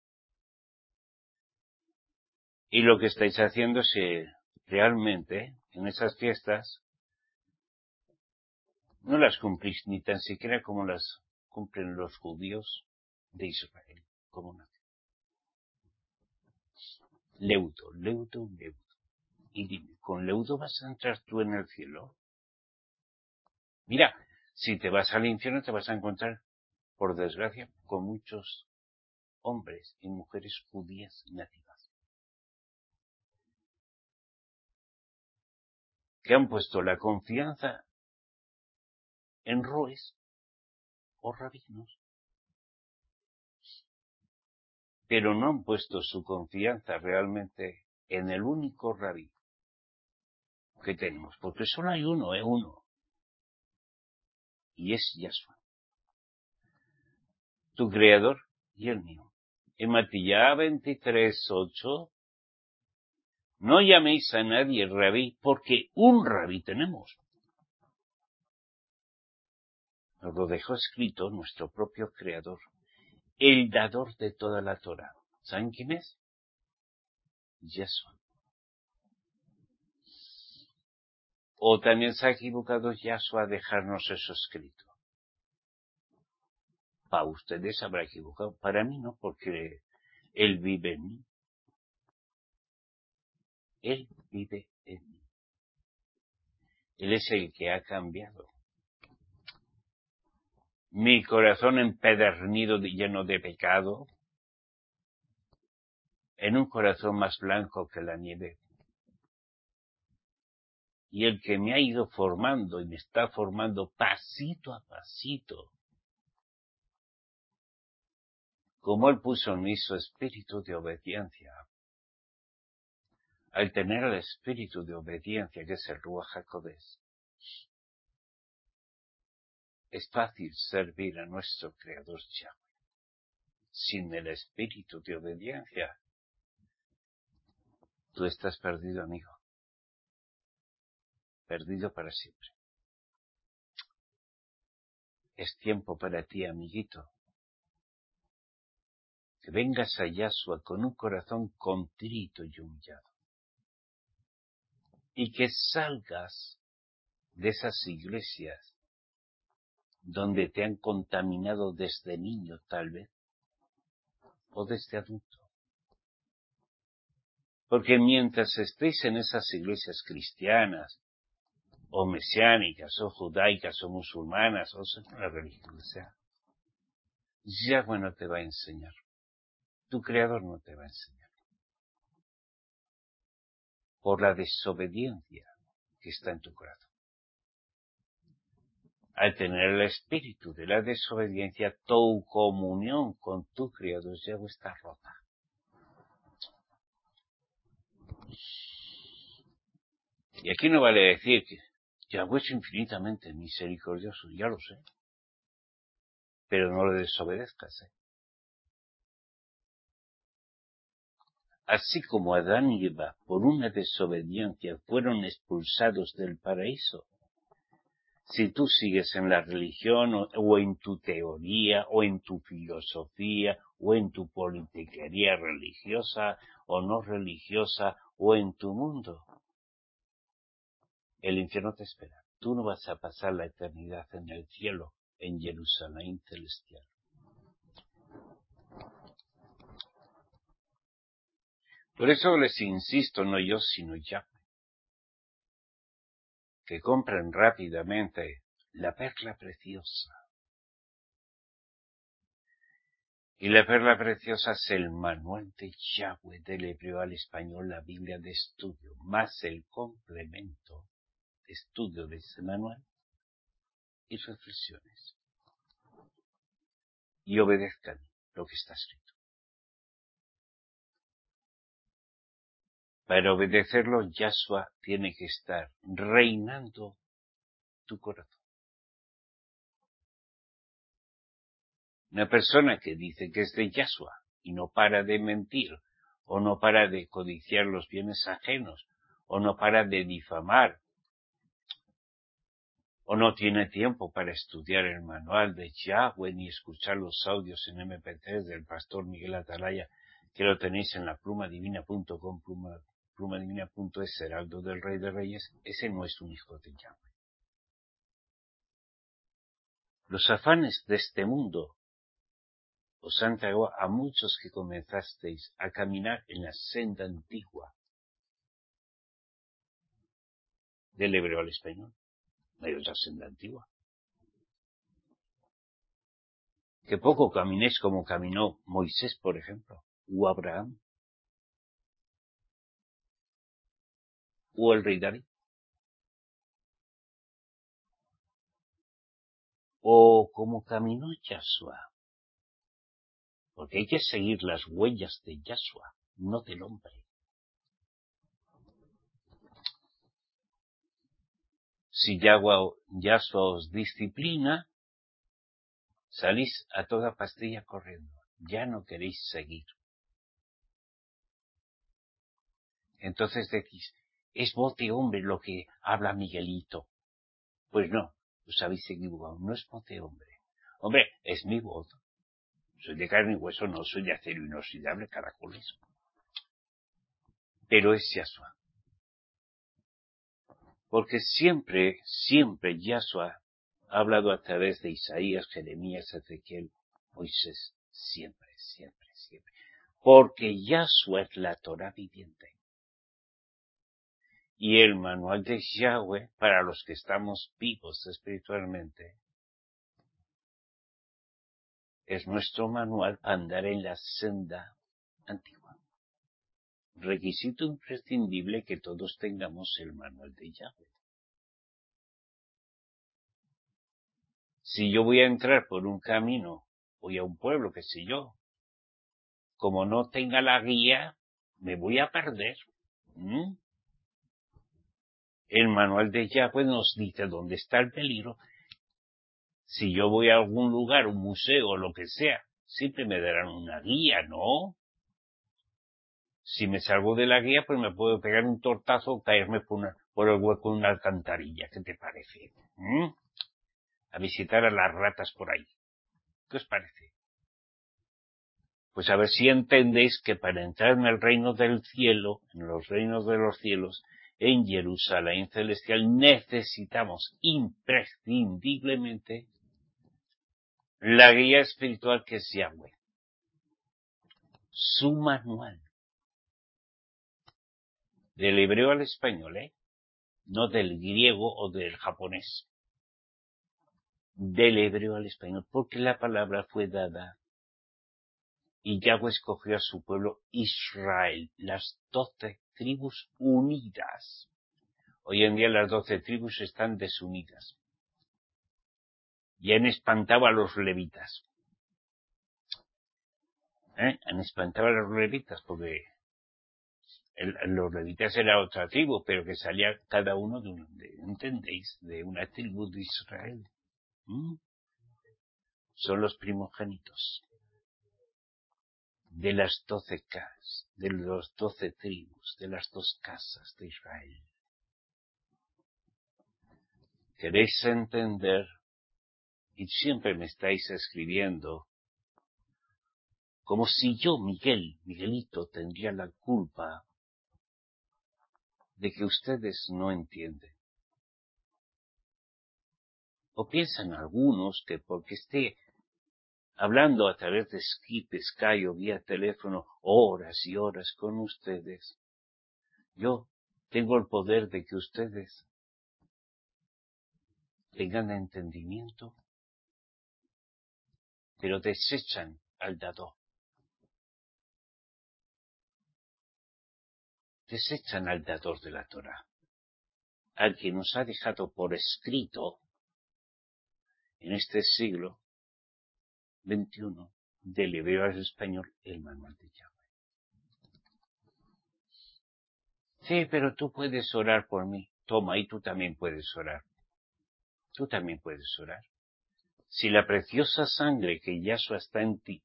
Y lo que estáis haciendo es que realmente en esas fiestas no las cumplís ni tan siquiera como las cumplen los judíos de Israel. Como una. Leudo, leudo, leudo. Y dime, ¿con leudo vas a entrar tú en el cielo? Mira, si te vas al infierno te vas a encontrar, por desgracia, con muchos hombres y mujeres judías nativas que han puesto la confianza en roes o rabinos, pero no han puesto su confianza realmente en el único rabí que tenemos, porque solo hay uno, es ¿eh? uno, y es Yahshua, tu creador y el mío. En Matillá veintitrés ocho, no llaméis a nadie rabí, porque un rabí tenemos. Nos lo dejó escrito nuestro propio creador, el dador de toda la Torah. ¿Saben quién es? Yahshua. O también se ha equivocado Yahshua a dejarnos eso escrito. Para ustedes habrá equivocado, para mí no, porque Él vive en mí. Él vive en mí. Él es el que ha cambiado mi corazón empedernido, lleno de pecado, en un corazón más blanco que la nieve. Y el que me ha ido formando y me está formando pasito a pasito, como Él puso en mí su espíritu de obediencia. Al tener el espíritu de obediencia, que es el Ruach HaKodesh, es fácil servir a nuestro Creador Yahweh. Sin el espíritu de obediencia, tú estás perdido, amigo. Perdido para siempre. Es tiempo para ti, amiguito, que vengas a Yahshua con un corazón contrito y humillado. Y que salgas de esas iglesias donde te han contaminado desde niño, tal vez, o desde adulto. Porque mientras estéis en esas iglesias cristianas, o mesiánicas, o judaicas, o musulmanas, o sea, la religión que sea, Yahweh no te va a enseñar. Tu Creador no te va a enseñar. Por la desobediencia que está en tu corazón. Al tener el espíritu de la desobediencia, tu comunión con tu Creador Yahweh está rota. Y aquí no vale decir que Yahweh es infinitamente misericordioso, ya lo sé. Pero no le desobedezcas, ¿eh? Así como Adán y Eva, por una desobediencia, fueron expulsados del paraíso, si tú sigues en la religión o, o en tu teoría o en tu filosofía o en tu politiquería religiosa o no religiosa o en tu mundo, el infierno te espera. Tú no vas a pasar la eternidad en el cielo, en Jerusalén celestial. Por eso les insisto, no yo, sino ya, que compren rápidamente la perla preciosa. Y la perla preciosa es el manual de Yahweh del hebreo al español, la Biblia de estudio, más el complemento de estudio de ese manual y reflexiones. Y obedezcan lo que está escrito. Para obedecerlo, Yahshua tiene que estar reinando tu corazón. Una persona que dice que es de Yahshua y no para de mentir, o no para de codiciar los bienes ajenos, o no para de difamar, o no tiene tiempo para estudiar el manual de Yahweh ni escuchar los audios en eme pe tres del pastor Miguel Atalaya, que lo tenéis en la pluma divina punto com, pluma, plumadivina punto es, Heraldo del Rey de Reyes, ese no es un hijo de Yahweh. Los afanes de este mundo os han traído a muchos que comenzasteis a caminar en la senda antigua del hebreo al español. No hay otra senda antigua. Que poco caminéis como caminó Moisés, por ejemplo, o Abraham, o el rey David, o como caminó Yahshua, porque hay que seguir las huellas de Yahshua, no del hombre. Si Yahshua, Yahshua os disciplina, salís a toda pastilla corriendo, ya no queréis seguir. Entonces decís, es voz de hombre lo que habla Miguelito. Pues no, os habéis equivocado, no es voz de hombre. Hombre, es mi voz. Soy de carne y hueso, no soy de acero inoxidable, caracoles. Pero es Yahshua. Porque siempre, siempre Yahshua ha hablado a través de Isaías, Jeremías, Ezequiel, Moisés. Siempre, siempre, siempre. Porque Yahshua es la Torah viviente. Y el manual de Yahweh, para los que estamos vivos espiritualmente, es nuestro manual para andar en la senda antigua. Requisito imprescindible que todos tengamos el manual de Yahweh. Si yo voy a entrar por un camino, voy a un pueblo, qué sé yo, como no tenga la guía, me voy a perder. ¿Mm? El manual de Yahweh nos dice dónde está el peligro. Si yo voy a algún lugar, un museo o lo que sea, siempre me darán una guía, ¿no? Si me salgo de la guía, pues me puedo pegar un tortazo o caerme por, una, por el hueco de una alcantarilla. ¿Qué te parece? ¿Mm? A visitar a las ratas por ahí. ¿Qué os parece? Pues a ver si entendéis que para entrar en el reino del cielo, en los reinos de los cielos, en Jerusalén celestial, necesitamos imprescindiblemente la guía espiritual que es Yahweh. Su manual. Del hebreo al español, ¿eh? No del griego o del japonés. Del hebreo al español, porque la palabra fue dada y Yahweh escogió a su pueblo Israel, las doce tribus unidas. Hoy en día las doce tribus están desunidas. Y han espantado a los levitas. ¿Eh? Han espantado a los levitas porque el, los levitas era otra tribu, pero que salía cada uno de, un, de ¿entendéis? De una tribu de Israel. ¿Mm? Son los primogénitos de las doce casas, de los doce tribus, de las dos casas de Israel. ¿Queréis entender? Y siempre me estáis escribiendo como si yo, Miguel, Miguelito, tendría la culpa de que ustedes no entienden. O piensan algunos que porque esté hablando a través de Skype, Skype o vía teléfono horas y horas con ustedes, yo tengo el poder de que ustedes tengan entendimiento, pero desechan al dador. Desechan al dador de la Torah, al que nos ha dejado por escrito en este siglo veintiuno, del hebreo al español, el manual de Yahweh. Sí, pero tú puedes orar por mí. Toma, y tú también puedes orar. Tú también puedes orar. Si la preciosa sangre que Yahshua está en ti,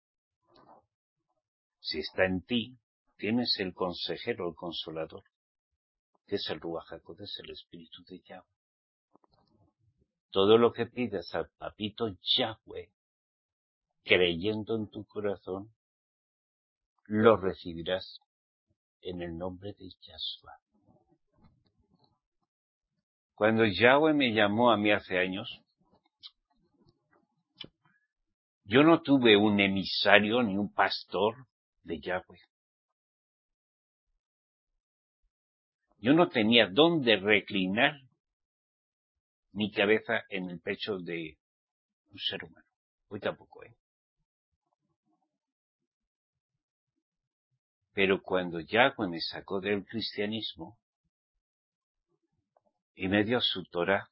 si está en ti, tienes el consejero, el consolador, que es el Ruach HaKodesh, el Espíritu de Yahweh. todo lo que pidas al papito Yahweh, creyendo en tu corazón, lo recibirás en el nombre de Yahshua. Cuando Yahweh me llamó a mí hace años, yo no tuve un emisario ni un pastor de Yahweh. Yo no tenía dónde reclinar mi cabeza en el pecho de un ser humano. Hoy tampoco, ¿eh? Pero cuando Yahweh me sacó del cristianismo y me dio su Torah,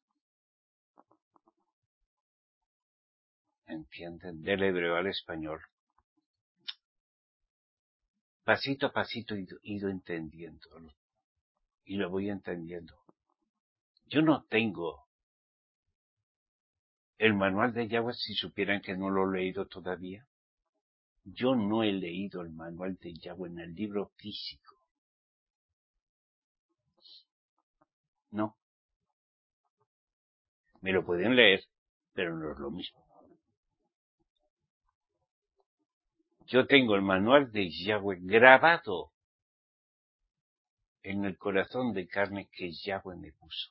¿entienden? Del hebreo al español, pasito a pasito he ido, ido entendiéndolo. Y lo voy entendiendo. Yo no tengo el manual de Yahweh, si supieran que no lo he leído todavía. Yo no he leído el manual de Yahweh en el libro físico. No. Me lo pueden leer, pero no es lo mismo. Yo tengo el manual de Yahweh grabado en el corazón de carne que Yahweh me puso.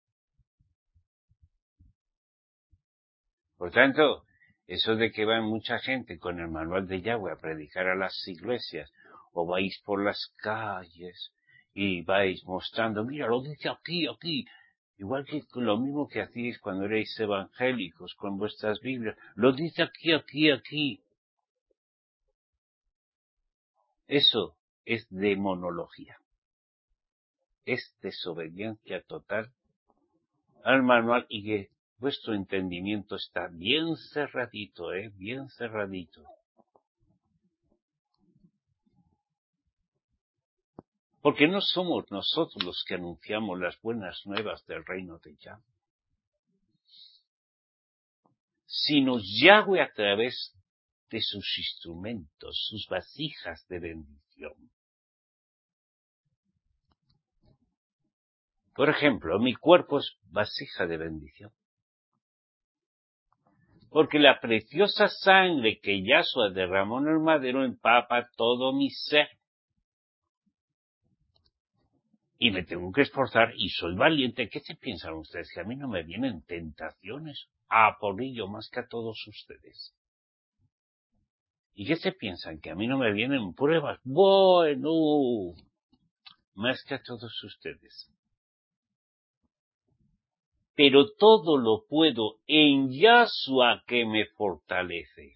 Por tanto, eso de que va mucha gente con el manual de Yahweh a predicar a las iglesias, o vais por las calles y vais mostrando, mira, lo dice aquí, aquí, igual que lo mismo que hacíais cuando erais evangélicos con vuestras Biblias, lo dice aquí, aquí, aquí. Eso es demonología. Es desobediencia total al manual y que vuestro entendimiento está bien cerradito, ¿eh? Bien cerradito. Porque no somos nosotros los que anunciamos las buenas nuevas del reino de Yahweh, sino Yahweh a través de sus instrumentos, sus vasijas de bendición. Por ejemplo, mi cuerpo es vasija de bendición. Porque la preciosa sangre que Yahshua derramó en el madero empapa todo mi ser. Y me tengo que esforzar y soy valiente. ¿Qué se piensan ustedes? Que a mí no me vienen tentaciones a por ello más que a todos ustedes. ¿Y qué se piensan? Que a mí no me vienen pruebas. Bueno, más que a todos ustedes. Pero todo lo puedo en Yahshua que me fortalece.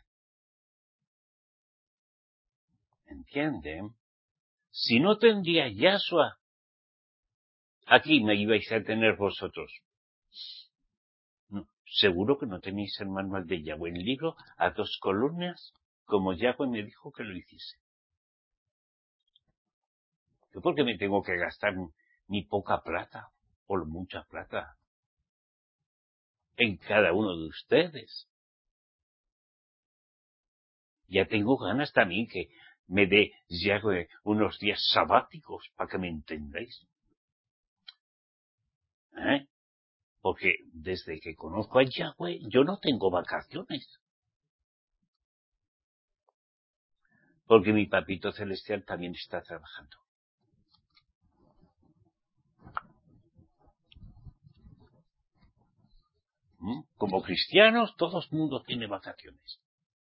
¿Entienden? Si no tendría Yahshua, aquí me ibais a tener vosotros. No, seguro que no tenéis el manual de Yahweh en libro a dos columnas, como Yahweh me dijo que lo hiciese. ¿Yo por qué me tengo que gastar mi poca plata, o mucha plata, en cada uno de ustedes? Ya tengo ganas también que me dé Yahweh unos días sabáticos, para que me entendáis. ¿Eh? Porque desde que conozco a Yahweh, yo no tengo vacaciones. Porque mi papito celestial también está trabajando. ¿Mm? Como cristianos, todo el mundo tiene vacaciones.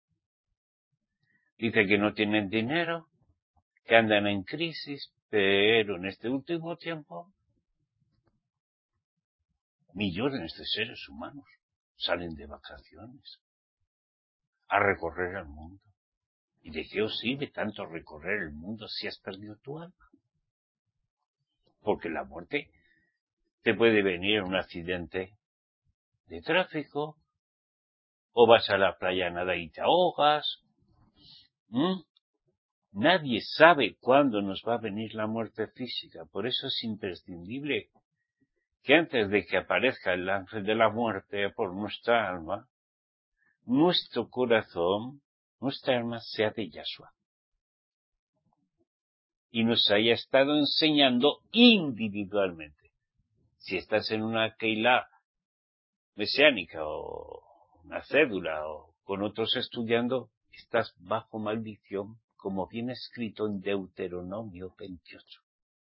Dice que no tienen dinero, que andan en crisis, pero en este último tiempo, millones de seres humanos salen de vacaciones a recorrer el mundo. ¿Y de qué os sirve tanto recorrer el mundo si has perdido tu alma? Porque la muerte te puede venir en un accidente de tráfico, o vas a la playa a nadar y te ahogas. ¿Mm? Nadie sabe cuándo nos va a venir la muerte física. Por eso es imprescindible que antes de que aparezca el ángel de la muerte por nuestra alma, nuestro corazón, nuestra alma sea de Yahshua. Y nos haya estado enseñando individualmente. Si estás en una Keilah mesiánica o una cédula o con otros estudiando, estás bajo maldición, como viene escrito en Deuteronomio veintiocho.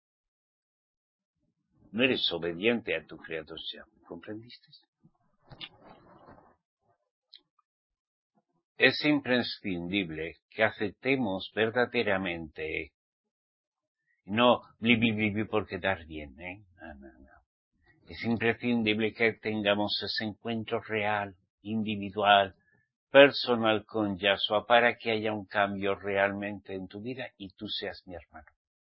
No eres obediente a tu Creador ya, ¿comprendiste? Es imprescindible que aceptemos verdaderamente, no bli, bli, bli, bli por quedar bien, ¿eh? No, no, no. Es imprescindible que tengamos ese encuentro real, individual, personal con Yahshua para que haya un cambio realmente en tu vida y tú seas mi hermano.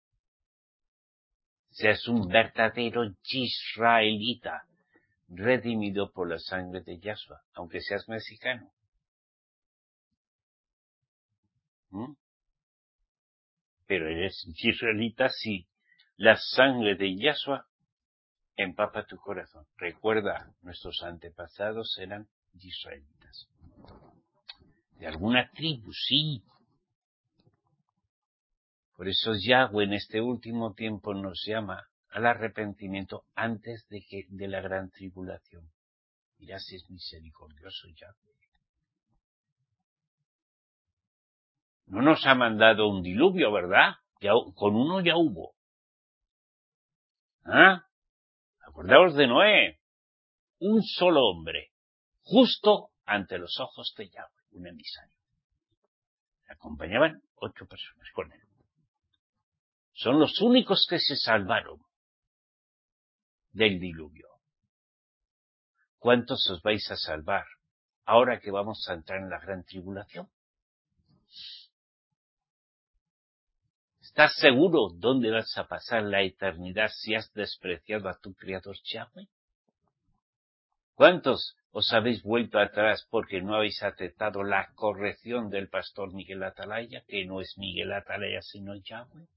Seas un verdadero israelita, redimido por la sangre de Yahshua, aunque seas mexicano. ¿Mm? Pero eres israelita si la sangre de Yahshua empapa tu corazón. Recuerda, nuestros antepasados eran israelitas. De alguna tribu, sí. Por eso Yahweh en este último tiempo nos llama al arrepentimiento antes de que de la gran tribulación. Mira si es misericordioso Yahweh. No nos ha mandado un diluvio, ¿verdad? Ya, con uno ya hubo. ¿Ah? Acordaos de Noé. Un solo hombre, justo ante los ojos de Yahweh, un emisario. Acompañaban ocho personas con él. Son los únicos que se salvaron del diluvio. ¿Cuántos os vais a salvar ahora que vamos a entrar en la gran tribulación? ¿Estás seguro dónde vas a pasar la eternidad si has despreciado a tu Creador Yahweh? ¿Cuántos os habéis vuelto atrás porque no habéis aceptado la corrección del pastor Miguel Atalaya, que no es Miguel Atalaya sino Yahweh?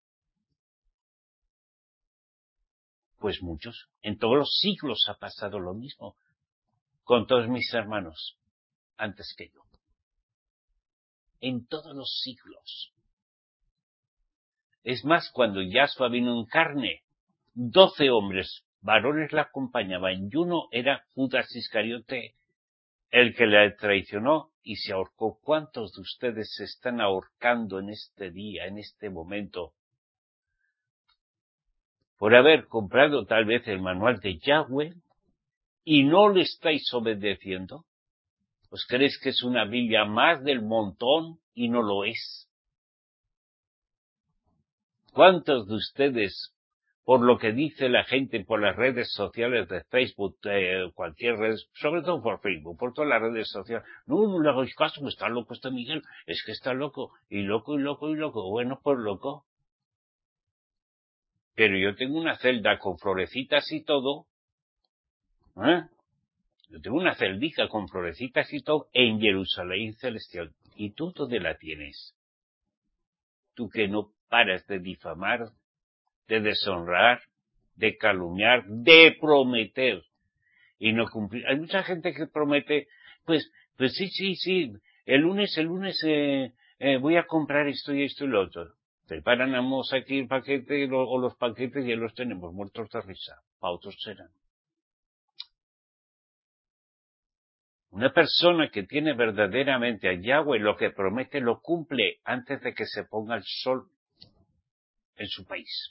Pues muchos. En todos los siglos ha pasado lo mismo con todos mis hermanos antes que yo. En todos los siglos. Es más, cuando Yahshua vino en carne, doce hombres varones la acompañaban y uno era Judas Iscariote, el que le traicionó y se ahorcó. ¿Cuántos de ustedes se están ahorcando en este día, en este momento, por haber comprado tal vez el manual de Yahweh y no le estáis obedeciendo? ¿Os creéis que es una Biblia más del montón y no lo es? ¿Cuántos de ustedes, por lo que dice la gente por las redes sociales de Facebook, eh, cualquier red, sobre todo por Facebook, por todas las redes sociales, no, no le hagáis caso, que está loco este Miguel, es que está loco, y loco, y loco, y loco, bueno, pues loco. Pero yo tengo una celda con florecitas y todo, ¿eh? Yo tengo una celdita con florecitas y todo en Jerusalén celestial. ¿Y tú dónde la tienes? Tú que no paras de difamar, de deshonrar, de calumniar, de prometer y no cumplir. Hay mucha gente que promete, pues, pues sí, sí, sí, el lunes, el lunes eh, eh, voy a comprar esto y esto y lo otro. Preparamos aquí el paquete lo, o los paquetes y ya los tenemos muertos de risa. Para otros serán. Una persona que tiene verdaderamente a Yahweh lo que promete lo cumple antes de que se ponga el sol en su país.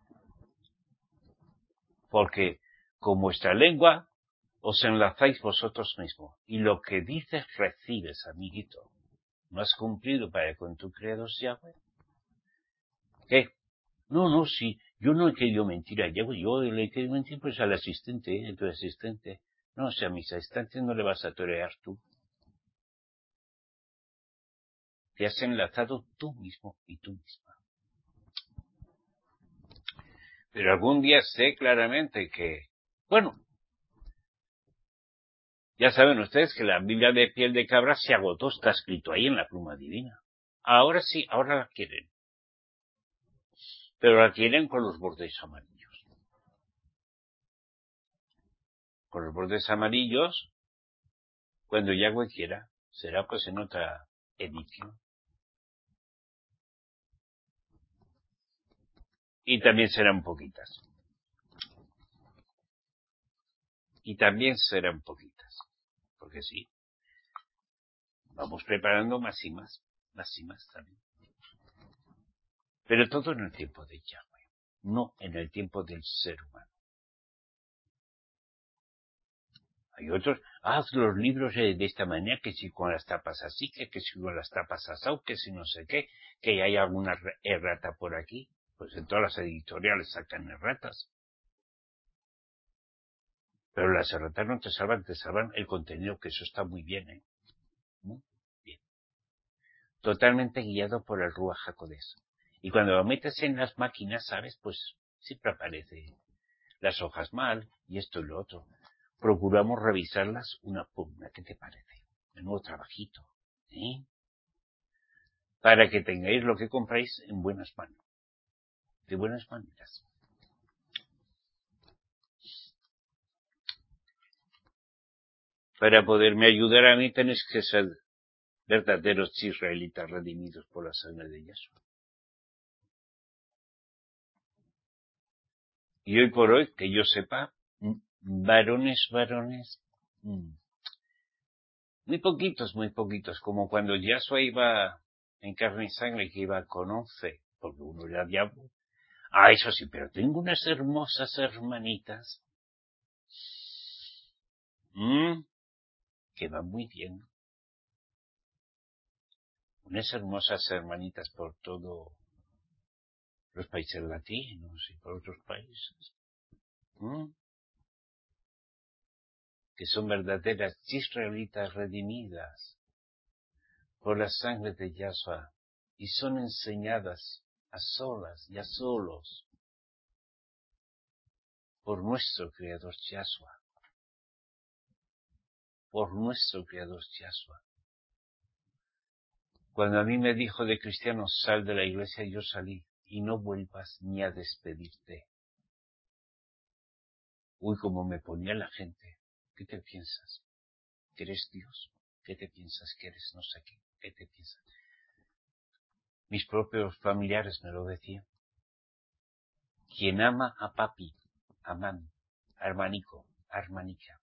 Porque con vuestra lengua os enlazáis vosotros mismos. Y lo que dices recibes, amiguito. ¿No has cumplido para con tu Creador Yahweh? ¿Qué? No, no, sí. Yo no he querido mentir a Yahweh. Yo le he querido mentir pues al asistente, ¿eh? A tu asistente. No, o sea, a mis asistentes no le vas a torear tú. Te has enlazado tú mismo y tú misma. Pero algún día sé claramente que, bueno, ya saben ustedes que la Biblia de piel de cabra se agotó, está escrito ahí en la pluma divina. Ahora sí, ahora la quieren. Pero la quieren con los bordes amarillos. Con los bordes amarillos, cuando Yahweh quiera, será pues en otra edición. Y también serán poquitas. Y también serán poquitas, porque sí, vamos preparando más y más, más y más también. Pero todo en el tiempo de Yahweh, no en el tiempo del ser humano. Hay otros, haz los libros de esta manera, que si con las tapas así, que, que si con las tapas así, que si no sé qué, que hay alguna errata por aquí. Pues en todas las editoriales sacan erratas. Pero las erratas no te salvan, te salvan el contenido, que eso está muy bien, ¿eh? Muy bien. Totalmente guiado por el Ruach HaKodesh. Y cuando lo metes en las máquinas, ¿sabes? Pues siempre aparece las hojas mal y esto y lo otro. Procuramos revisarlas una por una. ¿Qué te parece? Menudo trabajito, ¿eh? Para que tengáis lo que compráis en buenas manos. De buenas maneras. Para poderme ayudar a mí tenéis que ser verdaderos israelitas redimidos por la sangre de Yahshua. Y hoy por hoy, que yo sepa, varones, varones, muy poquitos, muy poquitos, como cuando Yahshua iba en carne y sangre, que iba con once, porque uno era diablo. Ah, eso sí, pero tengo unas hermosas hermanitas, mmm, que van muy bien. Unas hermosas hermanitas por todos los países latinos y por otros países, ¿Mm? que son verdaderas israelitas redimidas por la sangre de Yahshua y son enseñadas a solas y a solos por nuestro Creador Yahshua, por nuestro Creador Yahshua. Cuando a mí me dijo de cristiano, sal de la iglesia, yo salí, y no vuelvas ni a despedirte. Uy, como me ponía la gente. ¿Qué te piensas? ¿Que eres Dios? ¿Qué te piensas que eres no sé qué? ¿Qué te piensas? Mis propios familiares me lo decían. Quien ama a papi, a mami, a hermanico, a hermanica,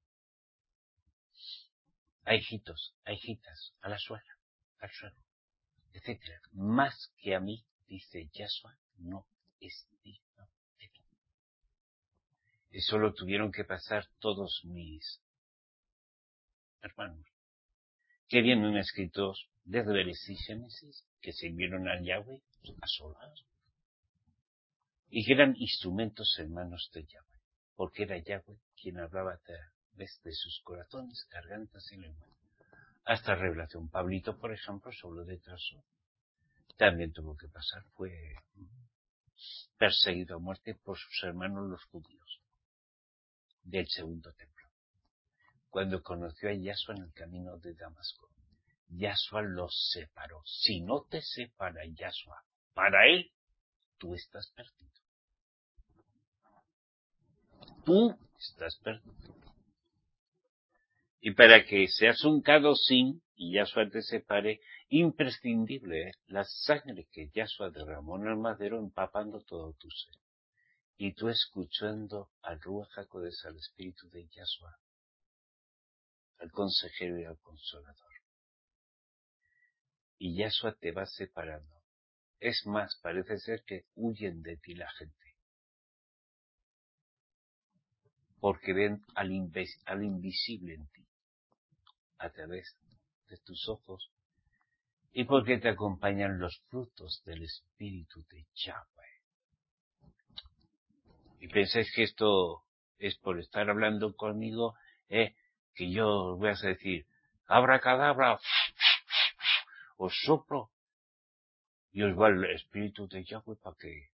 a hijitos, a hijitas, a la suegra, al suegro, etcétera, más que a mí, dice Yahshua, no es digno de mí. Eso lo tuvieron que pasar todos mis hermanos, que vienen escritos desde Bereshit y Génesis, que sirvieron al Yahweh a solas, y que eran instrumentos en manos de Yahweh, porque era Yahweh quien hablaba a través de sus corazones, gargantas y lengua. Hasta revelación. Pablito, por ejemplo, solo de Tarso, también tuvo que pasar, fue perseguido a muerte por sus hermanos los judíos del segundo templo. Cuando conoció a Yahshua en el camino de Damasco, Yahshua los separó. Si no te separa Yahshua para él, tú estás perdido. Tú estás perdido. Y para que seas un Kadoshim y Yahshua te separe, imprescindible es la sangre que Yahshua derramó en el madero, empapando todo tu ser. Y tú escuchando al Ruach HaKodesh, al Espíritu de Yahshua, al consejero y al consolador. Y Yahshua te va separando. Es más, parece ser que huyen de ti la gente. Porque ven al, invis- al invisible en ti, a través de tus ojos, y porque te acompañan los frutos del Espíritu de Yahweh. Y pensáis que esto es por estar hablando conmigo, eh, que yo os voy a decir, abracadabra, os soplo, y os va el Espíritu de Yahweh para que,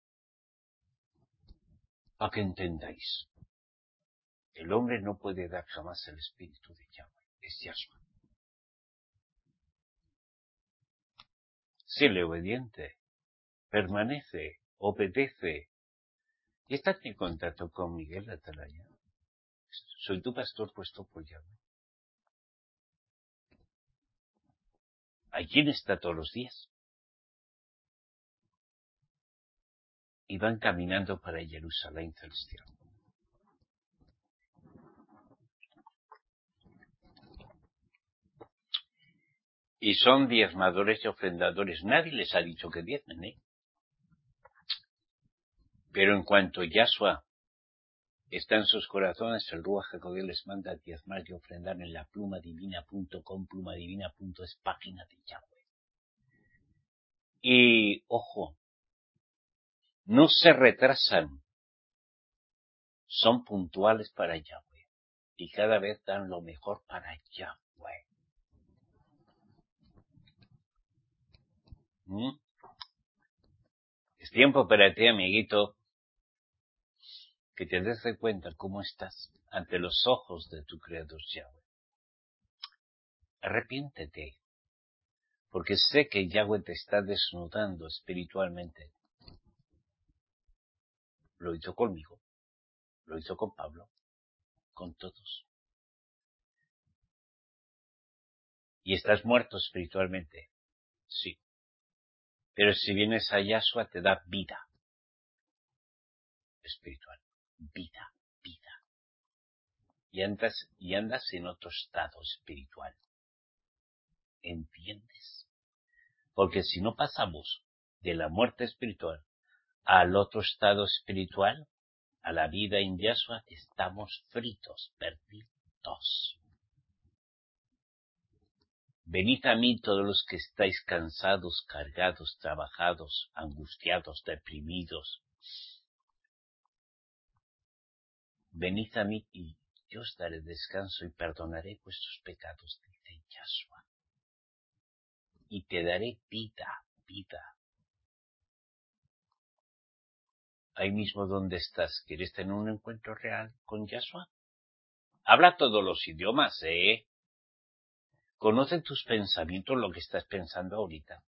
para que entendáis. El hombre no puede dar jamás el Espíritu de Yahweh, es Yahshua. Séle obediente, permanece, obedece, y está en contacto con Miguel Atalaya. Soy tu pastor puesto por Yahweh. ¿A quién está todos los días? Y van caminando para Jerusalén celestial. Y son diezmadores y ofrendadores. Nadie les ha dicho que diezmen, ¿eh? Pero en cuanto Yahshua está en sus corazones, el Ruach HaKodesh les manda a diezmar y ofrendar en la plumadivina punto com, plumadivina punto es, página de Yahweh. Y, ojo, no se retrasan, son puntuales para Yahweh. Y cada vez dan lo mejor para Yahweh. ¿Mm? Es tiempo para ti, amiguito, que te des de cuenta cómo estás ante los ojos de tu Creador Yahweh. Arrepiéntete, porque sé que Yahweh te está desnudando espiritualmente. Lo hizo conmigo, lo hizo con Pablo, con todos. Y estás muerto espiritualmente, sí. Pero si vienes a Yahshua te da vida espiritual, vida, vida. Y andas, y andas en otro estado espiritual. ¿Entiendes? Porque si no pasamos de la muerte espiritual al otro estado espiritual, a la vida en Yahshua, estamos fritos, perdidos. Venid a mí todos los que estáis cansados, cargados, trabajados, angustiados, deprimidos. Venid a mí y yo os daré descanso y perdonaré vuestros pecados, dice Yahshua. Y te daré vida, vida. Ahí mismo donde estás, ¿quieres tener un encuentro real con Yahshua? Habla todos los idiomas, ¿eh? Conoce tus pensamientos, lo que estás pensando ahorita.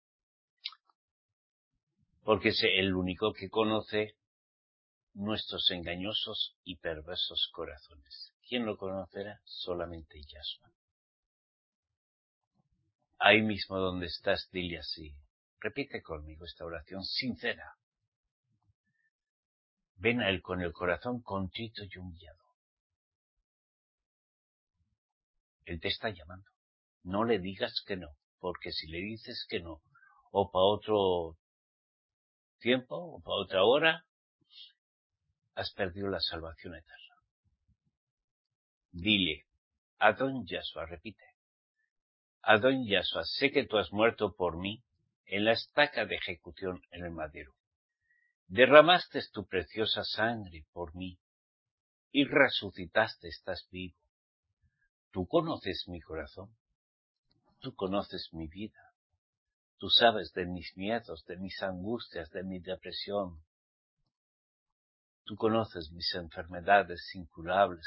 Porque es el único que conoce nuestros engañosos y perversos corazones. ¿Quién lo conocerá? Solamente Yahshua. Ahí mismo donde estás, dile así. Repite conmigo esta oración sincera. Ven a Él con el corazón contrito y humillado. Él te está llamando. No le digas que no, porque si le dices que no, o para otro tiempo, o para otra hora, has perdido la salvación eterna. Dile, Adón Yahshua, repite. Adón Yahshua, sé que tú has muerto por mí en la estaca de ejecución en el madero. Derramaste tu preciosa sangre por mí y resucitaste, estás vivo. Tú conoces mi corazón, tú conoces mi vida, tú sabes de mis miedos, de mis angustias, de mi depresión. Tú conoces mis enfermedades incurables,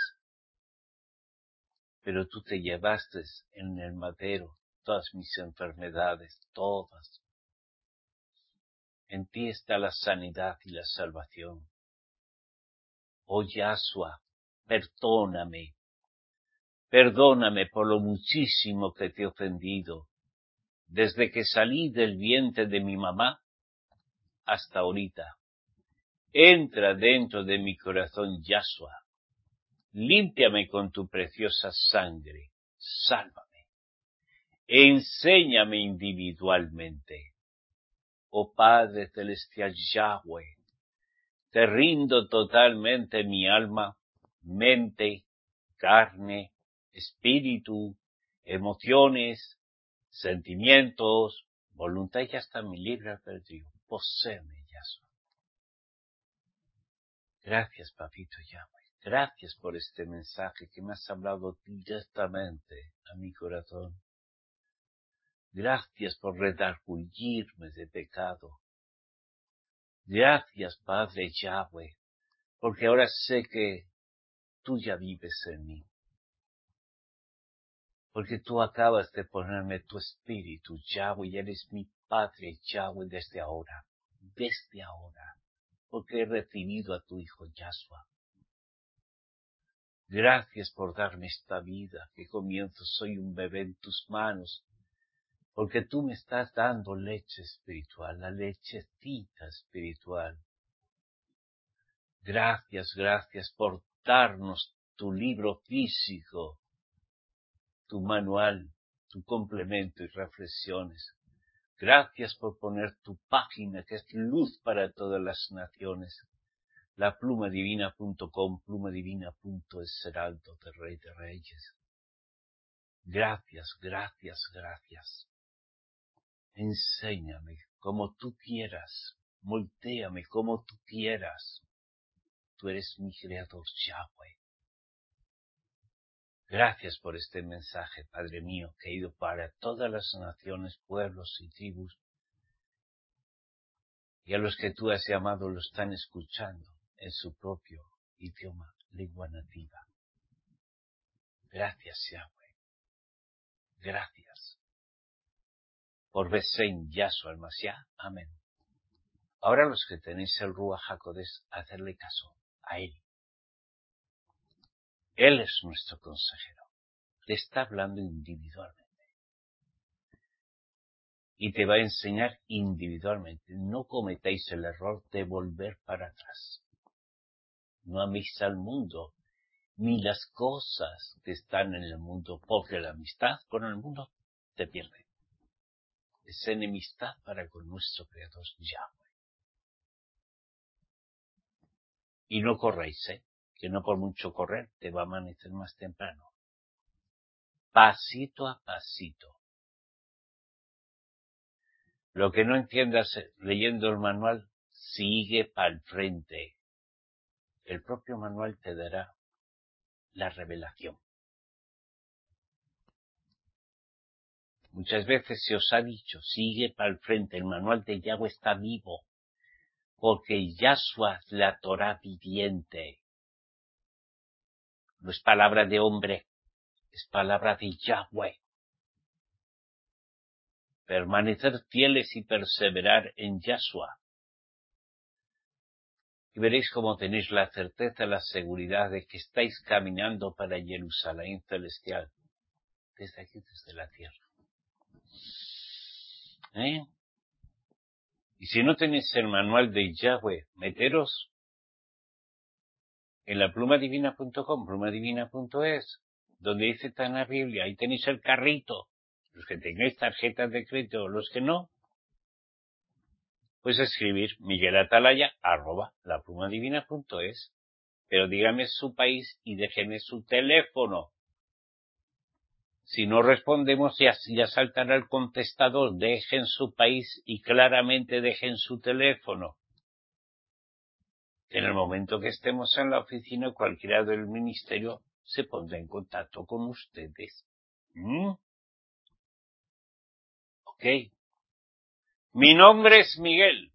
pero tú te llevaste en el madero todas mis enfermedades, todas. En ti está la sanidad y la salvación. Oh Yahshua, perdóname, perdóname por lo muchísimo que te he ofendido, desde que salí del vientre de mi mamá hasta ahorita. Entra dentro de mi corazón, Yahshua, límpiame con tu preciosa sangre, sálvame, enséñame individualmente. Oh Padre Celestial Yahweh, te rindo totalmente mi alma, mente, carne, espíritu, emociones, sentimientos, voluntad y hasta mi libre albedrío. Poséeme, Yahshua. Gracias, Papito Yahweh. Gracias por este mensaje que me has hablado directamente a mi corazón. Gracias por redarguirme de pecado. Gracias, Padre Yahweh, porque ahora sé que tú ya vives en mí. Porque tú acabas de ponerme tu espíritu, Yahweh, y eres mi Padre Yahweh desde ahora, desde ahora, porque he recibido a tu Hijo Yahshua. Gracias por darme esta vida, que comienzo, soy un bebé en tus manos, porque tú me estás dando leche espiritual, la lechecita espiritual. Gracias, gracias por darnos tu libro físico, tu manual, tu complemento y reflexiones. Gracias por poner tu página, que es luz para todas las naciones. La pluma divina punto com, pluma divina punto es, heraldo de Rey de Reyes. Gracias, gracias, gracias. Enséñame como tú quieras, moltéame como tú quieras. Tú eres mi creador, Yahweh. Gracias por este mensaje, Padre mío, que ha ido para todas las naciones, pueblos y tribus, y a los que tú has llamado lo están escuchando en su propio idioma, lengua nativa. Gracias, Yahweh. Gracias. Por Besein Yahshua el Mashiach. Amén. Ahora los que tenéis el Ruach HaKodesh, hacerle caso a él. Él es nuestro consejero. Te está hablando individualmente. Y te va a enseñar individualmente. No cometáis el error de volver para atrás. No améis al mundo, ni las cosas que están en el mundo, porque la amistad con el mundo te pierde. Es enemistad para con nuestro Creador Yahweh. Y no corréis, ¿eh? Que no por mucho correr te va a amanecer más temprano. Pasito a pasito. Lo que no entiendas leyendo el manual, sigue para el frente. El propio manual te dará la revelación. Muchas veces se os ha dicho, sigue para el frente, el manual de Yahweh está vivo, porque Yahshua es la Torah viviente. No es palabra de hombre, es palabra de Yahweh. Permanecer fieles y perseverar en Yahshua. Y veréis cómo tenéis la certeza, la seguridad de que estáis caminando para Jerusalén celestial. Desde aquí, desde la tierra. ¿Eh? Y si no tenéis el manual de Yahweh, meteros en la pluma divina punto com, pluma divina punto es, donde dice está en la Biblia, ahí tenéis el carrito. Los que tengáis tarjetas de crédito, los que no, pues escribir Miguel Atalaya, arroba la pluma divina punto es, pero dígame su país y déjeme su teléfono. Si no respondemos, ya, ya saltará el contestador, dejen su país y claramente dejen su teléfono. En el momento que estemos en la oficina, cualquiera del ministerio se pondrá en contacto con ustedes. ¿Mm? Ok. Mi nombre es Miguel.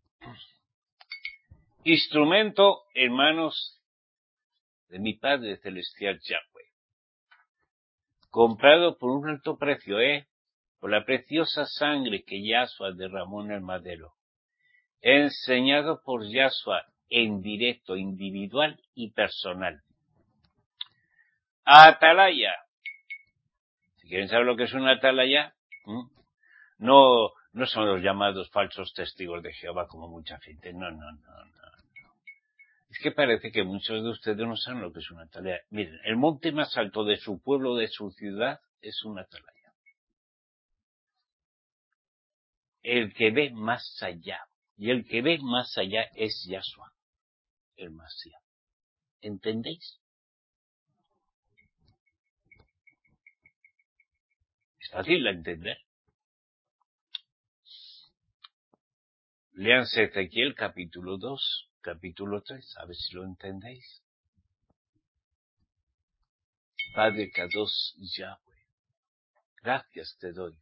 Instrumento en manos de mi Padre Celestial Yahweh. Comprado por un alto precio, ¿eh? Por la preciosa sangre que Yahshua derramó en el madero. Enseñado por Yahshua en directo, individual y personal. Atalaya. Si quieren saber lo que es una atalaya, ¿m? no, no son los llamados falsos testigos de Jehová como mucha gente. No, no, no, no. Es que parece que muchos de ustedes no saben lo que es una atalaya. Miren, el monte más alto de su pueblo, de su ciudad, es una atalaya. El que ve más allá. Y el que ve más allá es Yahshua, el Mashiach. ¿Entendéis? Es fácil de entender. Léanse Ezequiel capítulo dos, capítulo tres, a ver si lo entendéis. Padre Kadosh Yahweh, gracias te doy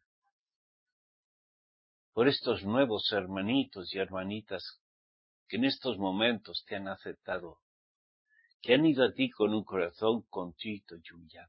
por estos nuevos hermanitos y hermanitas que en estos momentos te han aceptado, que han ido a ti con un corazón contrito y humillado.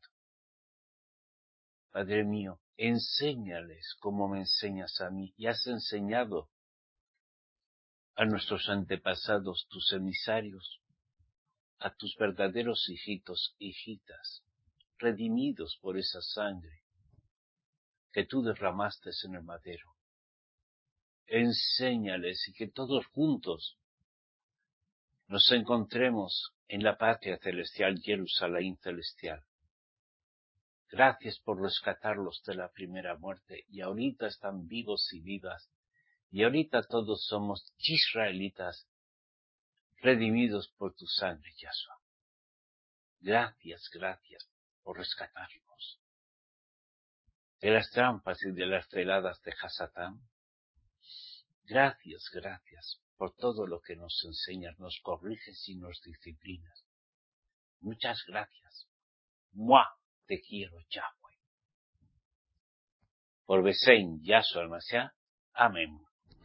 Padre mío, enséñales como me enseñas a mí, y has enseñado a nuestros antepasados, tus emisarios, a tus verdaderos hijitos, hijitas, redimidos por esa sangre que tú derramaste en el madero. Enséñales y que todos juntos nos encontremos en la patria celestial, Jerusalén celestial. Gracias por rescatarlos de la primera muerte y ahorita están vivos y vivas. Y ahorita todos somos israelitas redimidos por tu sangre, Yahshua. Gracias, gracias por rescatarnos de las trampas y de las celadas de Hasatán. Gracias, gracias por todo lo que nos enseñas, nos corriges y nos disciplinas. Muchas gracias. Mua, te quiero, Yahweh. Por Besein, Yahshua el Mashiach. Amén.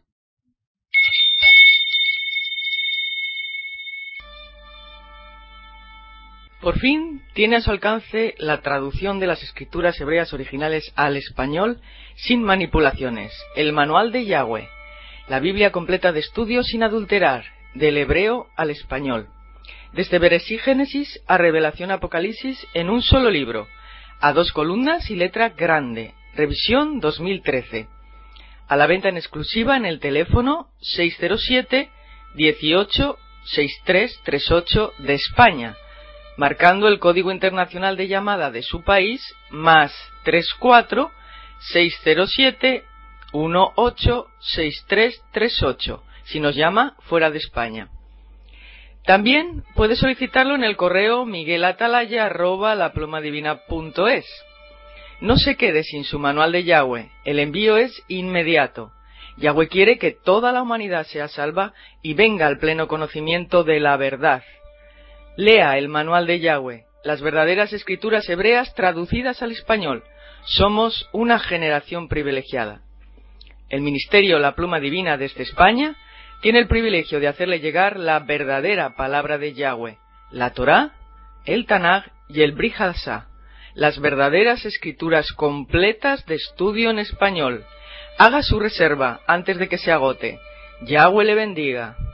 Por fin tiene a su alcance la traducción de las escrituras hebreas originales al español sin manipulaciones, el Manual de Yahweh, la Biblia completa de estudio sin adulterar, del hebreo al español, desde Bereshit Génesis a Revelación Apocalipsis en un solo libro, a dos columnas y letra grande, revisión dos mil trece, a la venta en exclusiva en el teléfono seis cero siete, dieciocho, sesenta y tres treinta y ocho de España, marcando el código internacional de llamada de su país, más treinta y cuatro, seiscientos siete, dieciocho, sesenta y tres treinta y ocho, si nos llama fuera de España. También puede solicitarlo en el correo miguelatalaya arroba laplomadivina punto es. No se quede sin su manual de Yahweh, el envío es inmediato. Yahweh quiere que toda la humanidad sea salva y venga al pleno conocimiento de la verdad. Lea el manual de Yahweh, las verdaderas escrituras hebreas traducidas al español. Somos una generación privilegiada. El Ministerio La Pluma Divina desde España tiene el privilegio de hacerle llegar la verdadera palabra de Yahweh, la Torá, el Tanaj y el Brit Hadashah, las verdaderas escrituras completas de estudio en español. Haga su reserva antes de que se agote. Yahweh le bendiga.